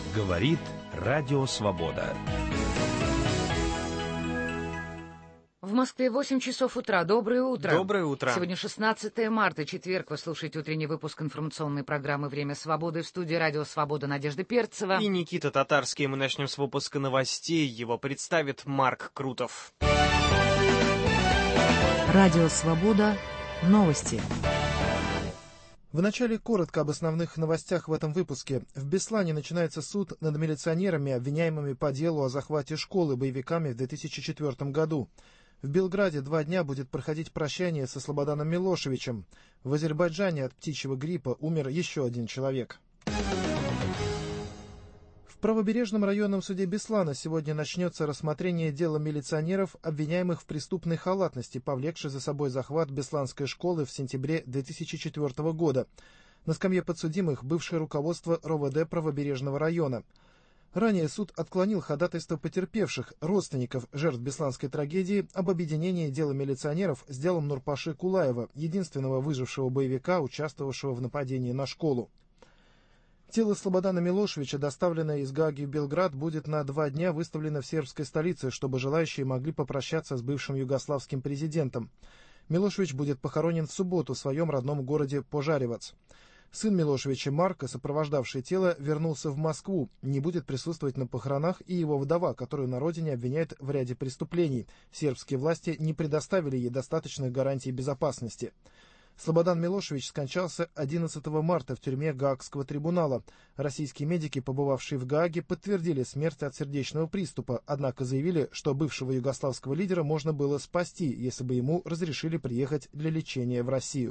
Говорит Радио Свобода. В Москве 8 часов утра. Доброе утро. Доброе утро. Сегодня 16 марта, четверг. Вы слушаете утренний выпуск информационной программы «Время свободы». В студии Радио Свобода Надежда Перцева. И Никита Татарский. Мы начнем с выпуска новостей. Его представит Марк Крутов. Радио Свобода. Новости. Вначале коротко об основных новостях в этом выпуске. В Беслане начинается суд над милиционерами, обвиняемыми по делу о захвате школы боевиками в 2004 году. В Белграде 2 дня будет проходить прощание со Слободаном Милошевичем. В Азербайджане от птичьего гриппа умер еще 1 человек. В правобережном районном суде Беслана сегодня начнется рассмотрение дела милиционеров, обвиняемых в преступной халатности, повлекшей за собой захват Бесланской школы в сентябре 2004 года. На скамье подсудимых бывшее руководство РОВД правобережного района. Ранее суд отклонил ходатайство потерпевших, родственников жертв Бесланской трагедии, об объединении дела милиционеров с делом Нурпаши Кулаева, единственного выжившего боевика, участвовавшего в нападении на школу. Тело Слободана Милошевича, доставленное из Гааги в Белград, будет на 2 дня выставлено в сербской столице, чтобы желающие могли попрощаться с бывшим югославским президентом. Милошевич будет похоронен в субботу в своем родном городе Пожаревац. Сын Милошевича Марко, сопровождавший тело, вернулся в Москву. Не будет присутствовать на похоронах и его вдова, которую на родине обвиняют в ряде преступлений. Сербские власти не предоставили ей достаточных гарантий безопасности. Слободан Милошевич скончался 11 марта в тюрьме Гаагского трибунала. Российские медики, побывавшие в Гааге, подтвердили смерть от сердечного приступа, однако заявили, что бывшего югославского лидера можно было спасти, если бы ему разрешили приехать для лечения в Россию.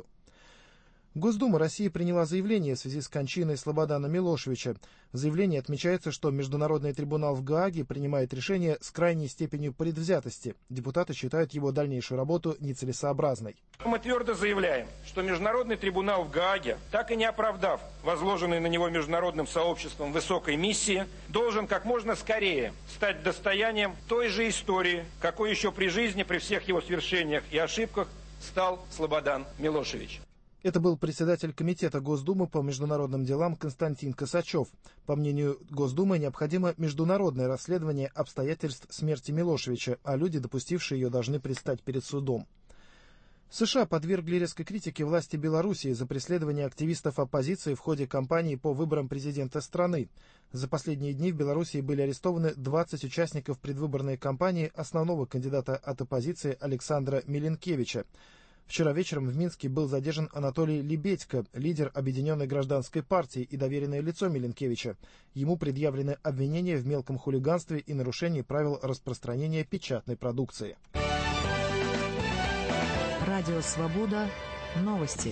Госдума России приняла заявление в связи с кончиной Слободана Милошевича. В заявлении отмечается, что Международный трибунал в Гааге принимает решение с крайней степенью предвзятости. Депутаты считают его дальнейшую работу нецелесообразной. Мы твердо заявляем, что Международный трибунал в Гааге, так и не оправдав возложенной на него международным сообществом высокой миссии, должен как можно скорее стать достоянием той же истории, какой еще при жизни, при всех его свершениях и ошибках, стал Слободан Милошевич. Это был председатель Комитета Госдумы по международным делам Константин Косачев. По мнению Госдумы, необходимо международное расследование обстоятельств смерти Милошевича, а люди, допустившие ее, должны предстать перед судом. США подвергли резкой критике власти Белоруссии за преследование активистов оппозиции в ходе кампании по выборам президента страны. За последние дни в Белоруссии были арестованы 20 участников предвыборной кампании основного кандидата от оппозиции Александра Миленкевича. Вчера вечером в Минске был задержан Анатолий Лебедько, лидер Объединенной гражданской партии и доверенное лицо Миленкевича. Ему предъявлены обвинения в мелком хулиганстве и нарушении правил распространения печатной продукции. Радио Свобода. Новости.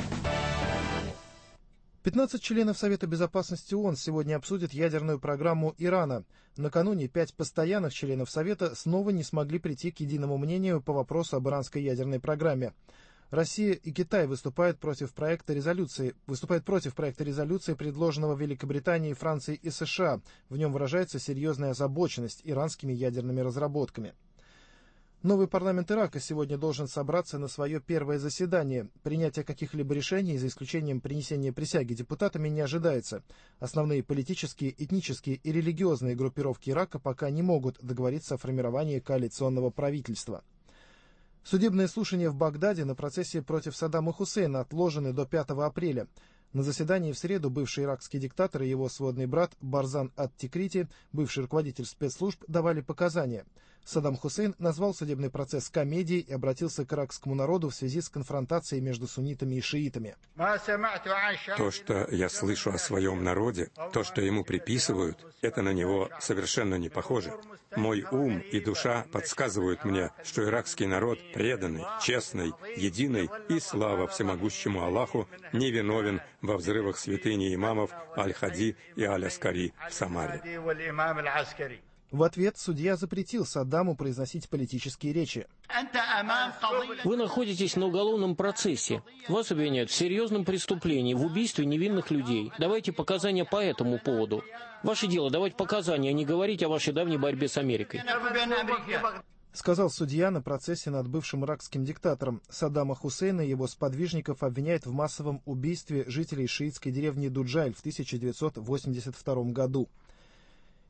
15 членов Совета Безопасности ООН сегодня обсудят ядерную программу Ирана. Накануне 5 постоянных членов Совета снова не смогли прийти к единому мнению по вопросу об иранской ядерной программе. Россия и Китай выступают против проекта резолюции, предложенного Великобританией, Францией и США. В нем выражается серьезная озабоченность иранскими ядерными разработками. Новый парламент Ирака сегодня должен собраться на свое первое заседание. Принятие каких-либо решений, за исключением принесения присяги депутатами, не ожидается. Основные политические, этнические и религиозные группировки Ирака пока не могут договориться о формировании коалиционного правительства. Судебные слушания в Багдаде на процессе против Саддама Хусейна отложены до 5 апреля. На заседании в среду бывший иракский диктатор и его сводный брат Барзан ат-Тикрити, бывший руководитель спецслужб, давали показания. Саддам Хусейн назвал судебный процесс комедией и обратился к иракскому народу в связи с конфронтацией между суннитами и шиитами. То, что я слышу о своем народе, то, что ему приписывают, это на него совершенно не похоже. Мой ум и душа подсказывают мне, что иракский народ преданный, честный, единый и, слава всемогущему Аллаху, невиновен во взрывах святыни имамов Аль-Хади и Аль-Аскари в Самаре. В ответ судья запретил Саддаму произносить политические речи. Вы находитесь на уголовном процессе. Вас обвиняют в серьезном преступлении, в убийстве невинных людей. Давайте показания по этому поводу. Ваше дело давать показания, а не говорить о вашей давней борьбе с Америкой. Сказал судья на процессе над бывшим иракским диктатором. Саддама Хусейна и его сподвижников обвиняют в массовом убийстве жителей шиитской деревни Дуджайль в 1982 году.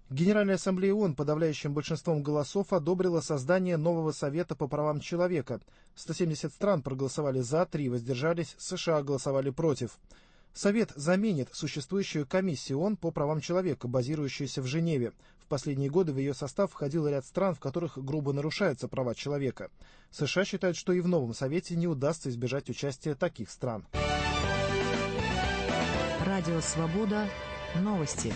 Генеральная ассамблея ООН подавляющим большинством голосов одобрила создание нового Совета по правам человека. 170 стран проголосовали за, 3 воздержались, США голосовали против. Совет заменит существующую комиссию ООН по правам человека, базирующуюся в Женеве. В последние годы в ее состав входил ряд стран, в которых грубо нарушаются права человека. США считают, что и в новом Совете не удастся избежать участия таких стран. Радио «Свобода». Новости.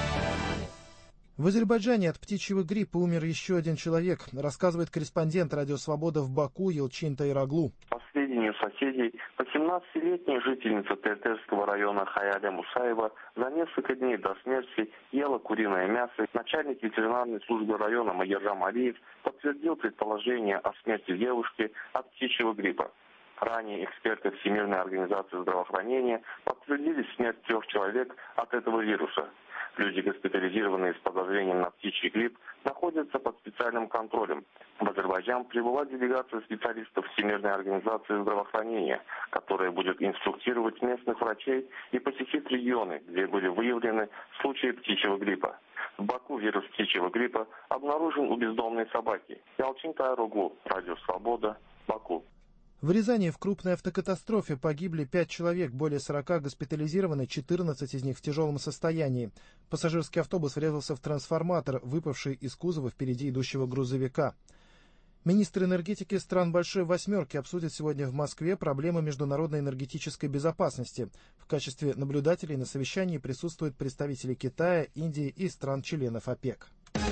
В Азербайджане от птичьего гриппа умер еще один человек, рассказывает корреспондент «Радио Свобода» в Баку Елчин Тайраглу. По сведению соседей, 18-летняя жительница Тертерского района Хаяля Мусаева за несколько дней до смерти ела куриное мясо. Начальник ветеринарной службы района Магержам Алиев подтвердил предположение о смерти девушки от птичьего гриппа. Ранее эксперты Всемирной организации здравоохранения подтвердили смерть 3 человек от этого вируса. Люди, госпитализированные с подозрением на птичий грипп, находятся под специальным контролем. В Азербайджан прибыла делегация специалистов Всемирной организации здравоохранения, которая будет инструктировать местных врачей и посетить регионы, где были выявлены случаи птичьего гриппа. В Баку вирус птичьего гриппа обнаружен у бездомной собаки. Елчин Тайраглу, Радио Свобода, Баку. В Рязани в крупной автокатастрофе погибли 5 человек, более 40 госпитализированы, 14 из них в тяжелом состоянии. Пассажирский автобус врезался в трансформатор, выпавший из кузова впереди идущего грузовика. Министры энергетики стран Большой Восьмерки обсудят сегодня в Москве проблемы международной энергетической безопасности. В качестве наблюдателей на совещании присутствуют представители Китая, Индии и стран-членов ОПЕК.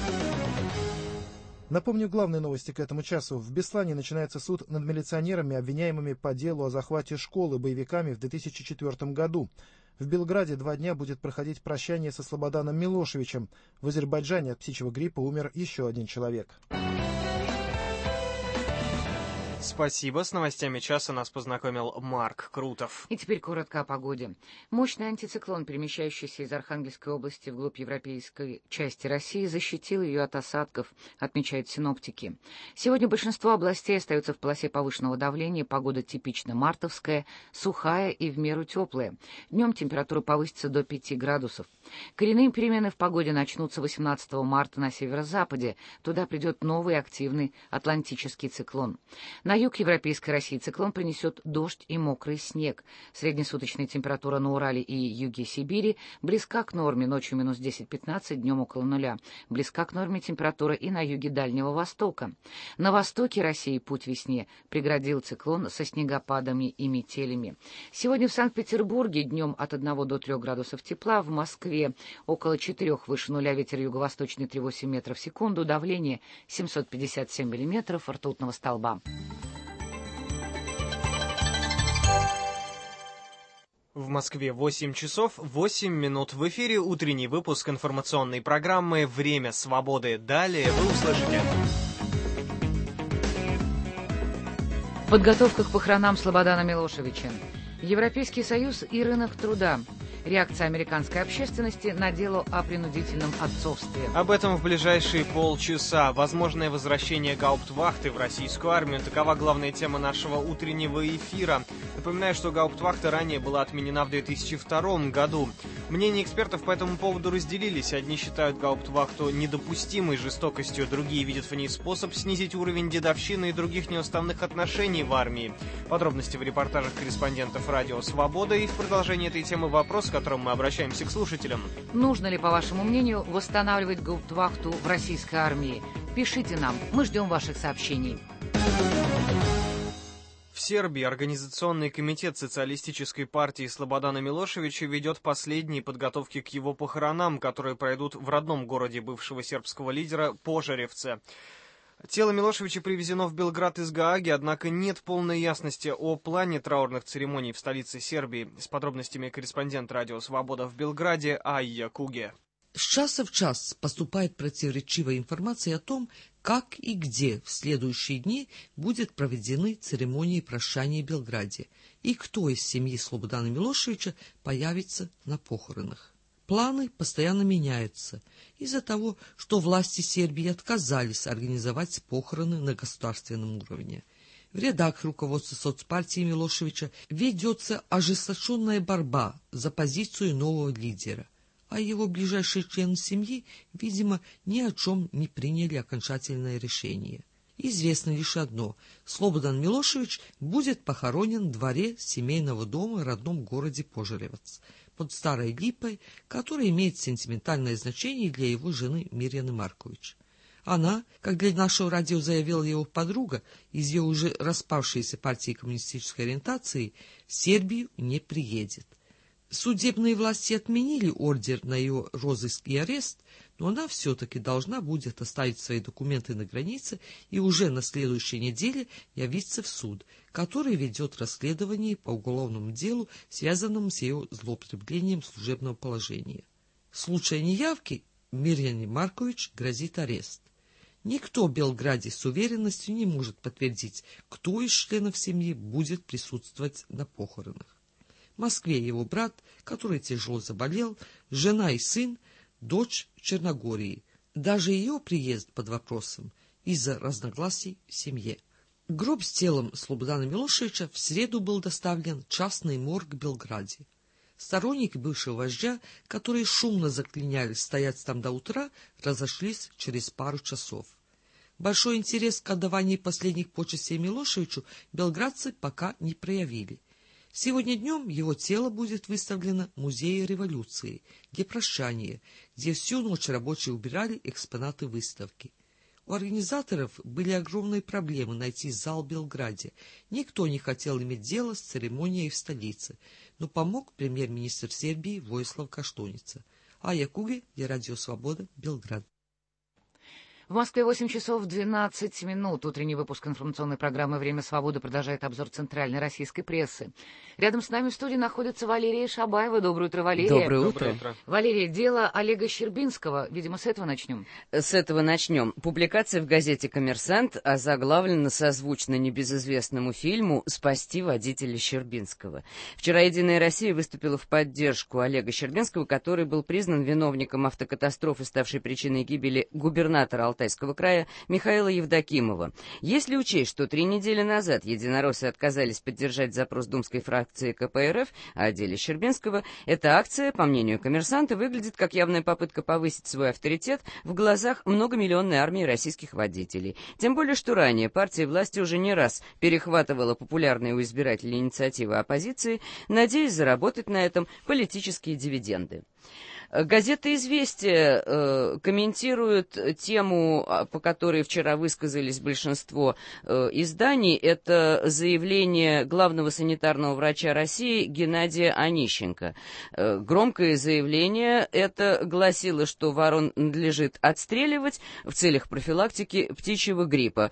Напомню главные новости к этому часу. В Беслане начинается суд над милиционерами, обвиняемыми по делу о захвате школы боевиками в 2004 году. В Белграде 2 дня будет проходить прощание со Слободаном Милошевичем. В Азербайджане от птичьего гриппа умер еще один человек. Спасибо. С новостями часа нас познакомил Марк Крутов. И теперь коротко о погоде. Мощный антициклон, перемещающийся из Архангельской области вглубь европейской части России, защитил ее от осадков, отмечают синоптики. Сегодня большинство областей остаются в полосе повышенного давления. Погода типично мартовская, сухая и в меру теплая. Днем температура повысится до 5 градусов. Коренные перемены в погоде начнутся 18 марта на северо-западе. Туда придет новый активный атлантический циклон. На юг европейской России циклон принесет дождь и мокрый снег. Среднесуточная температура на Урале и юге Сибири близка к норме, ночью минус 10-15, днем около нуля. Близка к норме температура и на юге Дальнего Востока. На востоке России путь весне преградил циклон со снегопадами и метелями. Сегодня в Санкт-Петербурге днем от 1 до 3 градусов тепла, в Москве около 4 выше нуля, ветер юго-восточный 3,8 метров в секунду, давление 757 миллиметров ртутного столба. В Москве 8 часов 8 минут. В эфире утренний выпуск информационной программы «Время свободы». Далее вы услышите. Подготовка к похоронам Слободана Милошевича. Европейский союз и рынок труда. Реакция американской общественности на дело о принудительном отцовстве. Об этом в ближайшие полчаса. Возможное возвращение гауптвахты в российскую армию. Такова главная тема нашего утреннего эфира. Напоминаю, что гауптвахта ранее была отменена в 2002 году. Мнения экспертов по этому поводу разделились. Одни считают гауптвахту недопустимой жестокостью, другие видят в ней способ снизить уровень дедовщины и других неуставных отношений в армии. Подробности в репортажах корреспондентов «Радио Свобода». И в продолжении этой темы вопрос, с которым мы обращаемся к слушателям. Нужно ли, по вашему мнению, восстанавливать гауптвахту в российской армии? Пишите нам, мы ждем ваших сообщений. В Сербии Организационный комитет социалистической партии Слободана Милошевича ведет последние подготовки к его похоронам, которые пройдут в родном городе бывшего сербского лидера Пожаревце. Тело Милошевича привезено в Белград из Гааги, однако нет полной ясности о плане траурных церемоний в столице Сербии. С подробностями корреспондент «Радио Свобода» в Белграде Айя Куге. С часа в час поступает противоречивая информация о том, как и где в следующие дни будут проведены церемонии прощания в Белграде и кто из семьи Слободана Милошевича появится на похоронах. Планы постоянно меняются из-за того, что власти Сербии отказались организовать похороны на государственном уровне. В рядах руководства соцпартии Милошевича ведется ожесточенная борьба за позицию нового лидера. а его ближайшие члены семьи, видимо, ни о чем не приняли окончательное решение. Известно лишь одно – Слободан Милошевич будет похоронен в дворе семейного дома в родном городе Пожаревец под Старой Липой, который имеет сентиментальное значение для его жены Мирьяны Маркович. Она, как для нашего радио заявила его подруга, из ее уже распавшейся партии коммунистической ориентации, в Сербию не приедет. Судебные власти отменили ордер на ее розыск и арест, но она все-таки должна будет оставить свои документы на границе и уже на следующей неделе явиться в суд, который ведет расследование по уголовному делу, связанному с ее злоупотреблением служебного положения. В случае неявки Мирьяне Маркович грозит арест. Никто в Белграде с уверенностью не может подтвердить, кто из членов семьи будет присутствовать на похоронах. В Москве его брат, который тяжело заболел, жена и сын, дочь в Черногории. Даже ее приезд под вопросом из-за разногласий в семье. Гроб с телом Слободана Милошевича в среду был доставлен в частный морг в Белграде. Сторонники бывшего вождя, которые шумно заклинялись стоять там до утра, разошлись через пару часов. Большой интерес к отдаванию последних почестей Милошевичу белградцы пока не проявили. Сегодня днем его тело будет выставлено в Музее революции для прощания, где всю ночь рабочие убирали экспонаты выставки. У организаторов были огромные проблемы найти зал в Белграде. Никто не хотел иметь дело с церемонией в столице, но помог премьер-министр Сербии Воислав Каштуница. Ая Куги для Радио Свобода, Белград. В Москве 8 часов 12 минут. Утренний выпуск информационной программы «Время свободы» продолжает обзор центральной российской прессы. Рядом с нами в студии находится Валерия Шабаева. Доброе утро, Валерия. Доброе утро. Валерия, дело Олега Щербинского. Видимо, с этого начнем. С этого начнем. Публикация в газете «Коммерсант» озаглавлена созвучно небезызвестному фильму «Спасти водителя Щербинского». Вчера «Единая Россия» выступила в поддержку Олега Щербинского, который был признан виновником автокатастрофы, ставшей причиной гибели губернатора Алтайского края Михаила Евдокимова. Если учесть, что 3 недели назад единороссы отказались поддержать запрос думской фракции КПРФ о деле Щербинского, эта акция, по мнению «Коммерсанта», выглядит как явная попытка повысить свой авторитет в глазах многомиллионной армии российских водителей. Тем более, что ранее партия власти уже не раз перехватывала популярные у избирателей инициативы оппозиции, надеясь заработать на этом политические дивиденды. Газета «Известия» комментирует тему, по которой вчера высказались большинство изданий. Это заявление главного санитарного врача России Геннадия Онищенко. Громкое заявление это гласило, что ворон надлежит отстреливать в целях профилактики птичьего гриппа,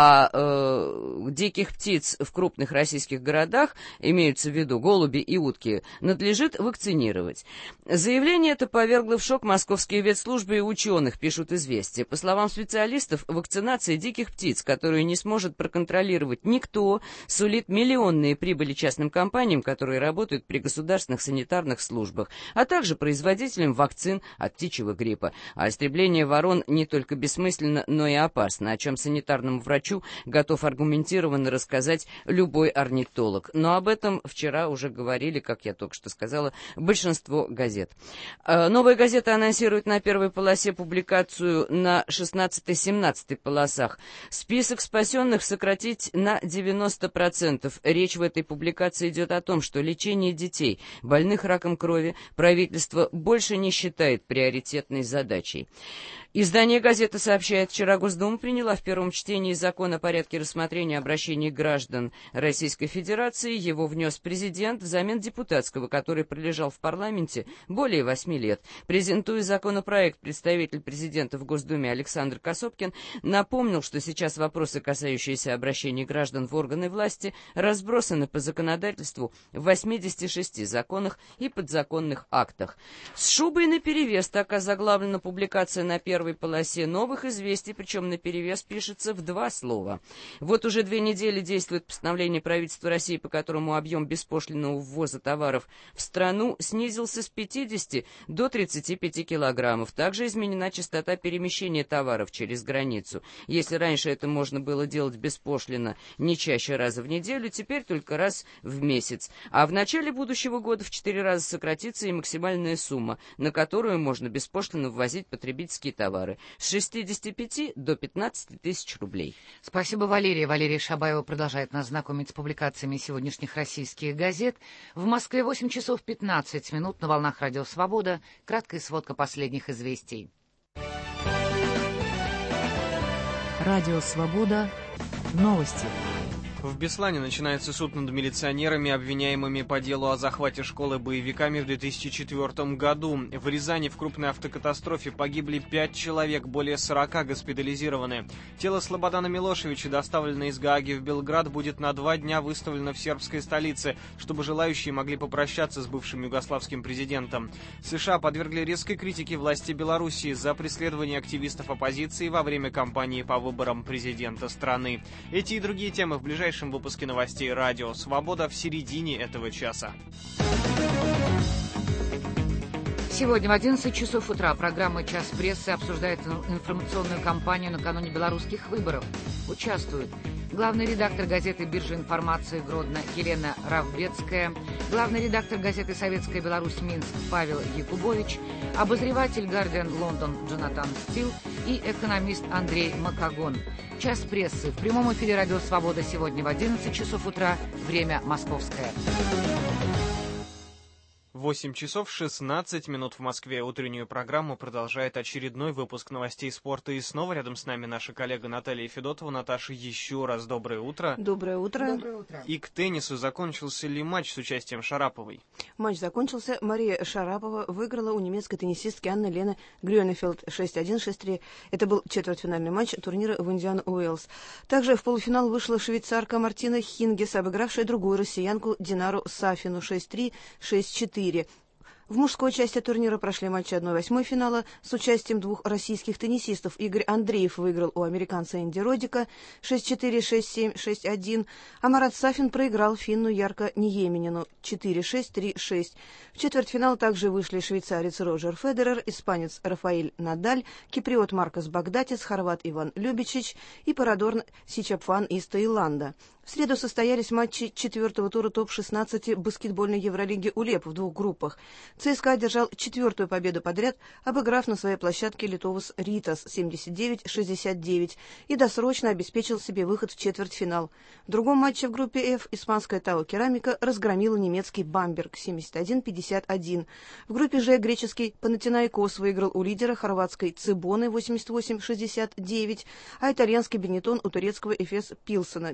а диких птиц в крупных российских городах, имеются в виду голуби и утки, надлежит вакцинировать. Заявление это повергло в шок московские ветслужбы и ученых, пишут «Известия». По словам специалистов, вакцинация диких птиц, которую не сможет проконтролировать никто, сулит миллионные прибыли частным компаниям, которые работают при государственных санитарных службах, а также производителям вакцин от птичьего гриппа. А истребление ворон не только бессмысленно, но и опасно, о чем санитарному врачу готов аргументированно рассказать любой орнитолог. Но об этом вчера уже говорили, как я только что сказала, большинство газет. Новая газета анонсирует на первой полосе публикацию на 16-17 полосах. Список спасенных сократить на 90%. Речь в этой публикации идет о том, что лечение детей, больных раком крови, правительство больше не считает приоритетной задачей. Издание газеты сообщает, вчера Госдума приняла в первом чтении закон о порядке рассмотрения обращений граждан Российской Федерации. Его внес президент взамен депутатского, который пролежал в парламенте более 8 лет. Презентуя законопроект, представитель президента в Госдуме Александр Касопкин напомнил, что сейчас вопросы, касающиеся обращений граждан в органы власти, разбросаны по законодательству в 86 законах и подзаконных актах. С шубой наперевес так озаглавлена публикация на первой полосе «Новых известий», причем наперевес пишется в 2 слова. Вот уже 2 недели действует постановление правительства России, по которому объем беспошлинного ввоза товаров в страну снизился с 50 до 35 килограммов. Также изменена частота перемещения товаров через границу. Если раньше это можно было делать беспошлино не чаще раза в неделю, теперь только раз в месяц. А в начале будущего года в 4 раза сократится и максимальная сумма, на которую можно беспошлино ввозить потребительские товары, с 65 до 15 тысяч рублей. Спасибо, Валерия. Валерия Шабаева продолжает нас знакомить с публикациями сегодняшних российских газет. В Москве 8 часов 15 минут на волнах Радио Свобода. Краткая сводка последних известий. Радио Свобода. Новости. В Беслане начинается суд над милиционерами, обвиняемыми по делу о захвате школы боевиками в 2004 году. В Рязани в крупной автокатастрофе погибли 5 человек, более 40 госпитализированы. Тело Слободана Милошевича, доставленное из Гааги в Белград, будет на 2 дня выставлено в сербской столице, чтобы желающие могли попрощаться с бывшим югославским президентом. США подвергли резкой критике власти Белоруссии за преследование активистов оппозиции во время кампании по выборам президента страны. Эти и другие темы в ближайшем выпуске новостей «Радио Свобода» в середине этого часа. Сегодня в 11 часов утра программа «Час прессы» обсуждает информационную кампанию накануне белорусских выборов. Участвуют главный редактор газеты «Биржа информации» Гродно Елена Равбецкая, главный редактор газеты «Советская Беларусь» Минск Павел Якубович, обозреватель «Гардиан Лондон» Джонатан Стил и экономист Андрей Макагон. «Час прессы» в прямом эфире «Радио Свобода» сегодня в 11 часов утра, время московское. 8 часов 16 минут в Москве. Утреннюю программу продолжает очередной выпуск новостей спорта. И снова рядом с нами наша коллега Наталья Федотова. Наташа, еще раз доброе утро. Доброе утро. Доброе утро. И к теннису. Закончился ли матч с участием Шараповой? Матч закончился. Мария Шарапова выиграла у немецкой теннисистки Анны Лены Грюнефельд 6-1, 6-3. Это был четвертьфинальный матч турнира в Индиан Уэллс. Также в полуфинал вышла швейцарка Мартина Хингес, обыгравшая другую россиянку Динару Сафину 6-3, 6-4. В мужской части турнира прошли матчи 1/8 финала с участием 2 российских теннисистов. Игорь Андреев выиграл у американца Энди Родика 6-4, 6-7, 6-1, а Марат Сафин проиграл финну Ярко Ниеменину 4-6, 3-6. В четвертьфинал также вышли швейцарец Роджер Федерер, испанец Рафаэль Надаль, киприот Маркос Багдатис, хорват Иван Любичич и Парадорн Сичапфан из Таиланда. В среду состоялись матчи 4-го тура топ-16 баскетбольной Евролиги УЛЕП в 2 группах. ЦСКА одержал 4-ю победу подряд, обыграв на своей площадке Литовус Ритас 79-69 и досрочно обеспечил себе выход в четвертьфинал. В другом матче в группе F испанская Тао Керамика разгромила немецкий Бамберг 71-51. В группе Ж греческий Панатинаикос выиграл у лидера хорватской Цибоны 88-69, а итальянский Бенетон у турецкого Эфес Пилсена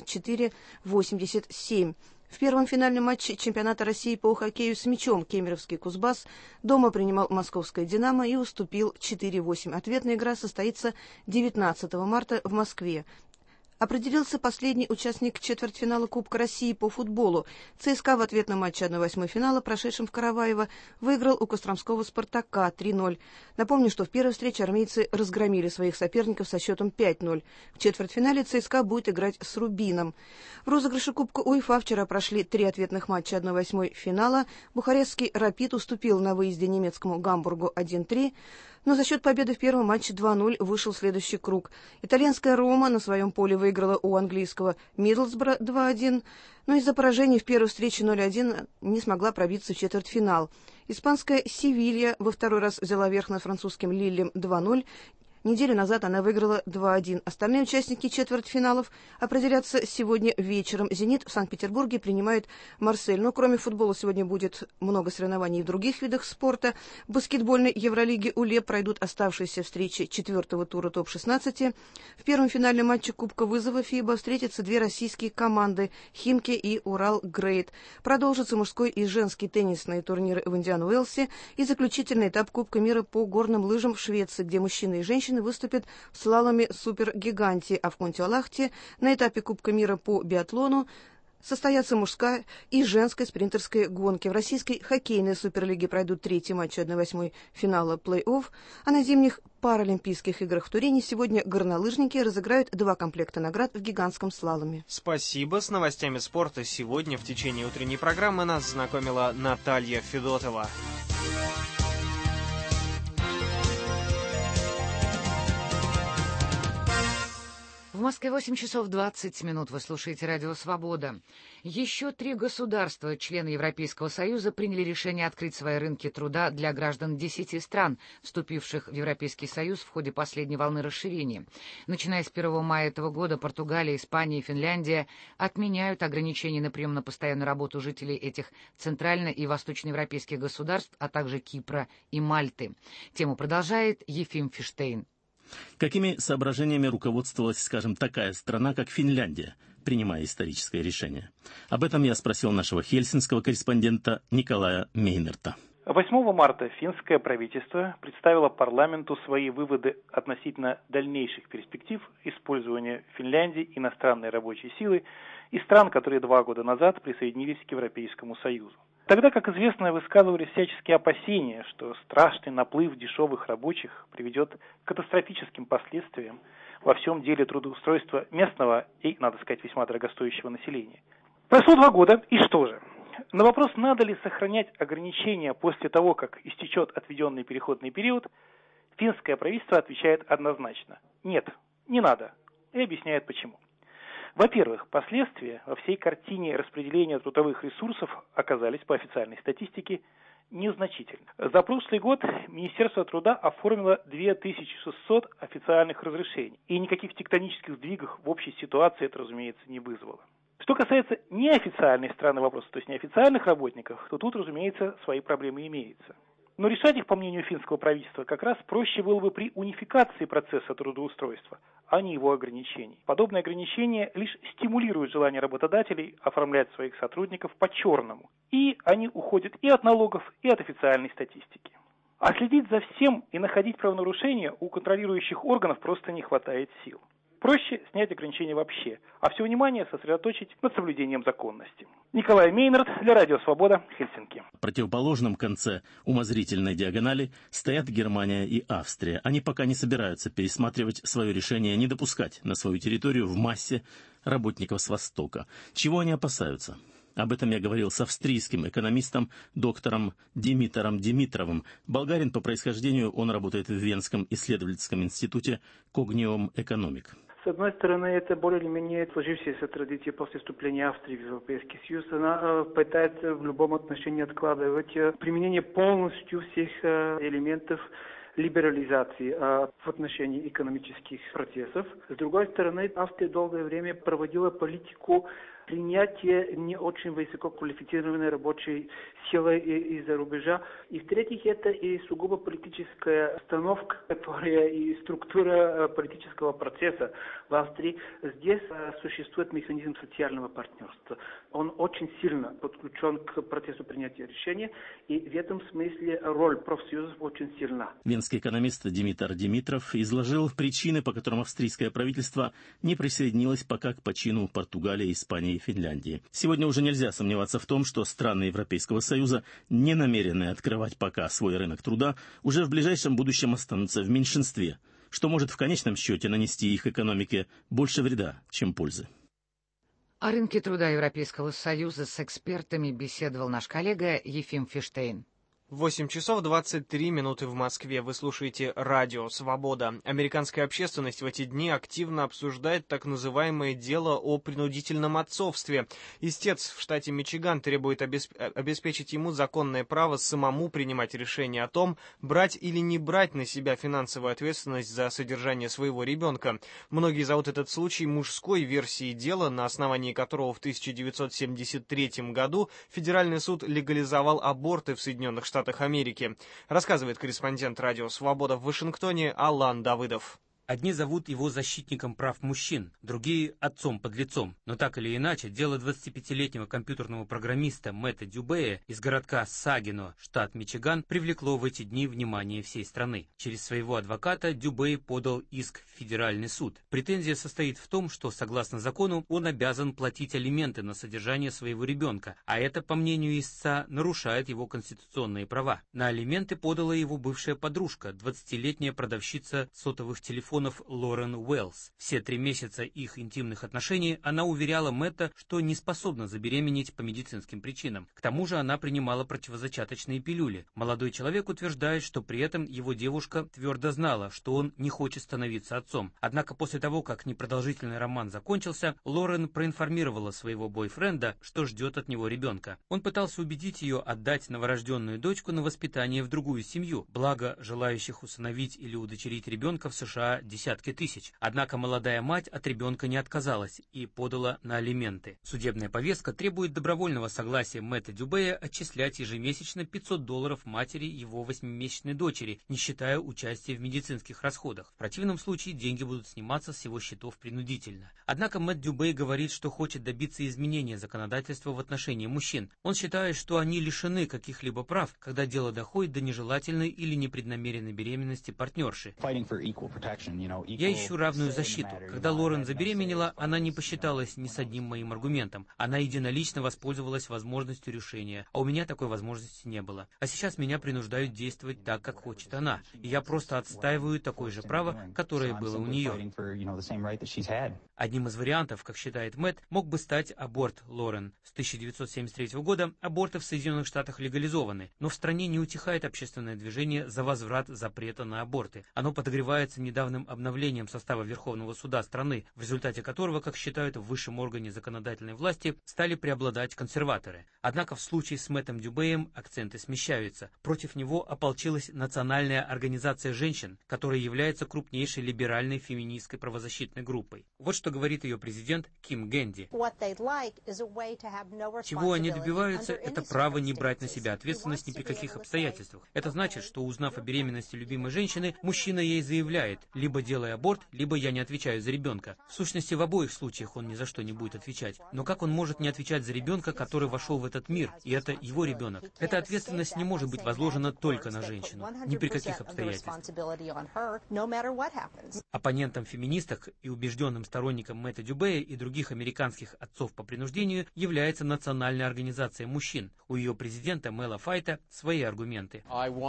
94-87. В первом финальном матче чемпионата России по хоккею с мячом кемеровский Кузбасс дома принимал московское «Динамо» и уступил 4-8. Ответная игра состоится 19 марта в Москве. Определился последний участник четвертьфинала Кубка России по футболу. ЦСКА в ответном матче 1/8 финала, прошедшем в Караваево, выиграл у костромского «Спартака» 3-0. Напомню, что в первой встрече армейцы разгромили своих соперников со счетом 5-0. В четвертьфинале ЦСКА будет играть с «Рубином». В розыгрыше Кубка УЕФА вчера прошли 3 ответных матча 1/8 финала. Бухарестский «Рапид» уступил на выезде немецкому «Гамбургу» 1-3. Но за счет победы в первом матче 2-0 вышел следующий круг. Итальянская «Рома» на своем поле выиграла у английского «Мидлсбро» 2-1, но из-за поражения в первой встрече 0-1 не смогла пробиться в четвертьфинал. Испанская «Севилья» во второй раз взяла верх над французским «Лиллем» 2-0. Неделю назад она выиграла 2-1. Остальные участники четвертьфиналов определятся сегодня вечером. «Зенит» в Санкт-Петербурге принимает «Марсель». Но кроме футбола сегодня будет много соревнований в других видах спорта. В баскетбольной Евролиге УЛЕП пройдут оставшиеся встречи 4-го тура топ-16. В первом финальном матче Кубка вызова ФИБА встретятся 2 российские команды «Химки» и «Урал Грейд». Продолжатся мужской и женский теннисные турниры в Индиан Уэллсе и заключительный этап Кубка мира по горным лыжам в Швеции, где мужчины и женщины выступят в слаломе супергиганте, а в Контиолахте на этапе Кубка мира по биатлону состоятся мужская и женская спринтерская гонки. В российской хоккейной суперлиге пройдут 3-й матч 1/8 финала плей-офф, а на зимних паралимпийских играх в Турине сегодня горнолыжники разыграют 2 комплекта наград в гигантском слаломе. Спасибо. С новостями спорта сегодня в течение утренней программы нас знакомила Наталья Федотова. Москве 8 часов 20 минут. Вы слушаете «Радио Свобода». Еще 3 государства, члены Европейского Союза, приняли решение открыть свои рынки труда для граждан 10 стран, вступивших в Европейский Союз в ходе последней волны расширения. Начиная с 1 мая этого года Португалия, Испания и Финляндия отменяют ограничения на прием на постоянную работу жителей этих центрально- и восточноевропейских государств, а также Кипра и Мальты. Тему продолжает Ефим Фиштейн. Какими соображениями руководствовалась, скажем, такая страна, как Финляндия, принимая историческое решение? Об этом я спросил нашего хельсинского корреспондента Николая Мейнерта. 8 марта финское правительство представило парламенту свои выводы относительно дальнейших перспектив использования в Финляндии иностранной рабочей силы из стран, которые 2 года назад присоединились к Европейскому Союзу. Тогда, как известно, высказывались всяческие опасения, что страшный наплыв дешевых рабочих приведет к катастрофическим последствиям во всем деле трудоустройства местного и, надо сказать, весьма дорогостоящего населения. Прошло 2 года, и что же? На вопрос, надо ли сохранять ограничения после того, как истечет отведенный переходный период, финское правительство отвечает однозначно: нет, не надо, и объясняет почему. Во-первых, последствия во всей картине распределения трудовых ресурсов оказались, по официальной статистике, незначительны. За прошлый год Министерство труда оформило 2600 официальных разрешений, и никаких тектонических сдвигов в общей ситуации это, разумеется, не вызвало. Что касается неофициальной стороны вопроса, то есть неофициальных работников, то тут, разумеется, свои проблемы имеются. Но решать их, по мнению финского правительства, как раз проще было бы при унификации процесса трудоустройства, а не его ограничений. Подобные ограничения лишь стимулируют желание работодателей оформлять своих сотрудников по-черному, и они уходят и от налогов, и от официальной статистики. А следить за всем и находить правонарушения у контролирующих органов просто не хватает сил. Проще снять ограничения вообще, а все внимание сосредоточить над соблюдением законности. Николай Мейнерт для Радио Свобода, Хельсинки. В противоположном конце умозрительной диагонали стоят Германия и Австрия. Они пока не собираются пересматривать свое решение не допускать на свою территорию в массе работников с Востока. Чего они опасаются? Об этом я говорил с австрийским экономистом доктором Димитром Димитровым. Болгарин по происхождению, он работает в Венском исследовательском институте Cognium Economic. С одной стороны, это более или менее сложившаяся традиция после вступления Австрии в Европейский Союз. Она пытается в любом отношении откладывать применение полностью всех элементов либерализации в отношении экономических процессов. С другой стороны, Австрия долгое время проводила политику принятия не очень высококвалифицированной рабочей силы из-за рубежа. И в-третьих, это и сугубо политическая обстановка, которая и структура политического процесса в Австрии. Здесь существует механизм социального партнерства. Он очень сильно подключен к процессу принятия решения, и в этом смысле роль профсоюзов очень сильна. Венский экономист Димитр Димитров изложил причины, по которым австрийское правительство не присоединилось пока к почину Португалии, Испании и Финляндии. Сегодня уже нельзя сомневаться в том, что страны Европейского Союза, не намеренные открывать пока свой рынок труда, уже в ближайшем будущем останутся в меньшинстве, что может в конечном счете нанести их экономике больше вреда, чем пользы. О рынке труда Европейского Союза с экспертами беседовал наш коллега Ефим Фиштейн. 8 часов 23 минуты в Москве. Вы слушаете «Радио Свобода». Американская общественность в эти дни активно обсуждает так называемое дело о принудительном отцовстве. Истец в штате Мичиган требует обеспечить ему законное право самому принимать решение о том, брать или не брать на себя финансовую ответственность за содержание своего ребенка. Многие зовут этот случай мужской версией дела, на основании которого в 1973 году Федеральный суд легализовал аборты в Соединенных Штатах Америки. Рассказывает корреспондент «Радио Свобода» в Вашингтоне Алан Давыдов. Одни зовут его защитником прав мужчин, другие – отцом-подлецом. Но так или иначе, дело 25-летнего компьютерного программиста Мэтта Дюбея из городка Сагино, штат Мичиган, привлекло в эти дни внимание всей страны. Через своего адвоката Дюбей подал иск в федеральный суд. Претензия состоит в том, что, согласно закону, он обязан платить алименты на содержание своего ребенка, а это, по мнению истца, нарушает его конституционные права. На алименты подала его бывшая подружка, 20-летняя продавщица сотовых телефонов телефонов Лорен Уэллс. Все 3 месяца их интимных отношений она уверяла Мэтта, что не способна забеременеть по медицинским причинам. К тому же она принимала противозачаточные пилюли. Молодой человек утверждает, что при этом его девушка твердо знала, что он не хочет становиться отцом. Однако после того, как непродолжительный роман закончился, Лорен проинформировала своего бойфренда, что ждет от него ребенка. Он пытался убедить ее отдать новорожденную дочку на воспитание в другую семью, благо желающих усыновить или удочерить ребенка в США десятки тысяч. Однако молодая мать от ребенка не отказалась и подала на алименты. Судебная повестка требует добровольного согласия Мэтта Дюбея отчислять ежемесячно $500 матери его 8-месячной дочери, не считая участия в медицинских расходах. В противном случае деньги будут сниматься с его счетов принудительно. Однако Мэтт Дюбей говорит, что хочет добиться изменения законодательства в отношении мужчин. Он считает, что они лишены каких-либо прав, когда дело доходит до нежелательной или непреднамеренной беременности партнерши. Я ищу равную защиту. Когда Лорен забеременела, она не посчиталась ни с одним моим аргументом. Она единолично воспользовалась возможностью решения, а у меня такой возможности не было. А сейчас меня принуждают действовать так, как хочет она. И я просто отстаиваю такое же право, которое было у нее. Одним из вариантов, как считает Мэтт, мог бы стать аборт Лорен. С 1973 года аборты в Соединенных Штатах легализованы, но в стране не утихает общественное движение за возврат запрета на аборты. Оно подогревается недавним обновлением состава Верховного суда страны, в результате которого, как считают в высшем органе законодательной власти, стали преобладать консерваторы. Однако в случае с Мэттом Дюбеем акценты смещаются. Против него ополчилась Национальная организация женщин, которая является крупнейшей либеральной феминистской правозащитной группой. Вот что говорит ее президент Ким Гэнди. Чего они добиваются, это право не брать на себя ответственность ни при каких обстоятельствах. Это значит, что, узнав о беременности любимой женщины, мужчина ей заявляет: либо делай аборт, либо я не отвечаю за ребенка. В сущности, в обоих случаях он ни за что не будет отвечать. Но как он может не отвечать за ребенка, который вошел в этот мир, и это его ребенок? Эта ответственность не может быть возложена только на женщину, ни при каких обстоятельствах. Оппонентом феминисток и убежденным сторонником Мэтта Дюбея и других американских отцов по принуждению является Национальная организация мужчин. У ее президента Мэла Файта свои аргументы.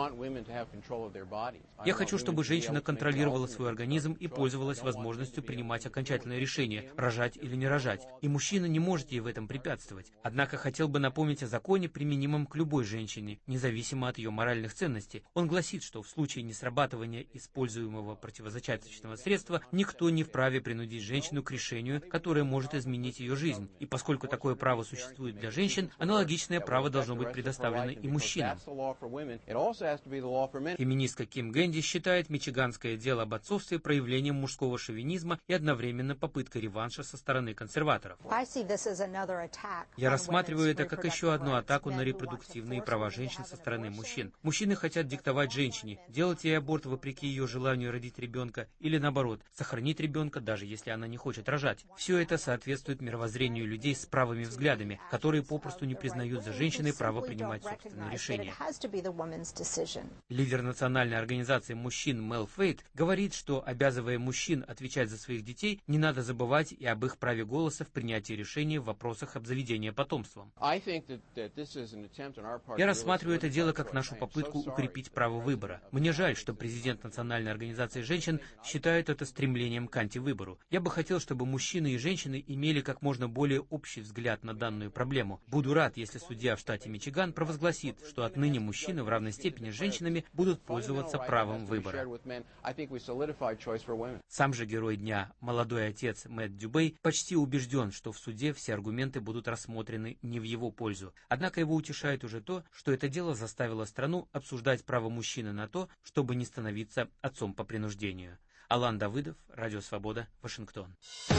Я хочу, чтобы женщина контролировала свой организм и пользовалась возможностью принимать окончательное решение, рожать или не рожать, и мужчина не может ей в этом препятствовать. Однако хотел бы напомнить о законе, применимом к любой женщине, независимо от ее моральных ценностей. Он гласит, что в случае несрабатывания используемого противозачаточного средства никто не вправе принудить женщину к решению, которое может изменить ее жизнь. И поскольку такое право существует для женщин, аналогичное право должно быть предоставлено и мужчинам. Феминистка Ким Гэнди считает мичиганское дело об отцовстве проявлением мужского шовинизма и одновременно попыткой реванша со стороны консерваторов. Я рассматриваю это как еще одну атаку на репродуктивные права женщин со стороны мужчин. Мужчины хотят диктовать женщине, делать ей аборт вопреки ее желанию родить ребенка, или наоборот, сохранить ребенка, даже если она не хочет рожать. Все это соответствует мировоззрению людей с правыми взглядами, которые попросту не признают за женщиной право принимать собственные решения. Лидер Национальной организации мужчин Мел Фейт говорит, что, обязывая мужчин отвечать за своих детей, не надо забывать и об их праве голоса в принятии решений в вопросах обзаведения потомством. Я рассматриваю это дело как нашу попытку укрепить право выбора. Мне жаль, что президент Национальной организации женщин считает это стремлением к антивыбору. Я бы хотел, чтобы мужчины и женщины имели как можно более общий взгляд на данную проблему. Буду рад, если судья в штате Мичиган провозгласит, что отныне мужчины в равной степени с женщинами будут пользоваться правом выбора. Сам же герой дня, молодой отец Мэтт Дюбей, почти убежден, что в суде все аргументы будут рассмотрены не в его пользу. Однако его утешает уже то, что это дело заставило страну обсуждать право мужчины на то, чтобы не становиться отцом по принуждению. Алан Давыдов, Радио Свобода, Вашингтон.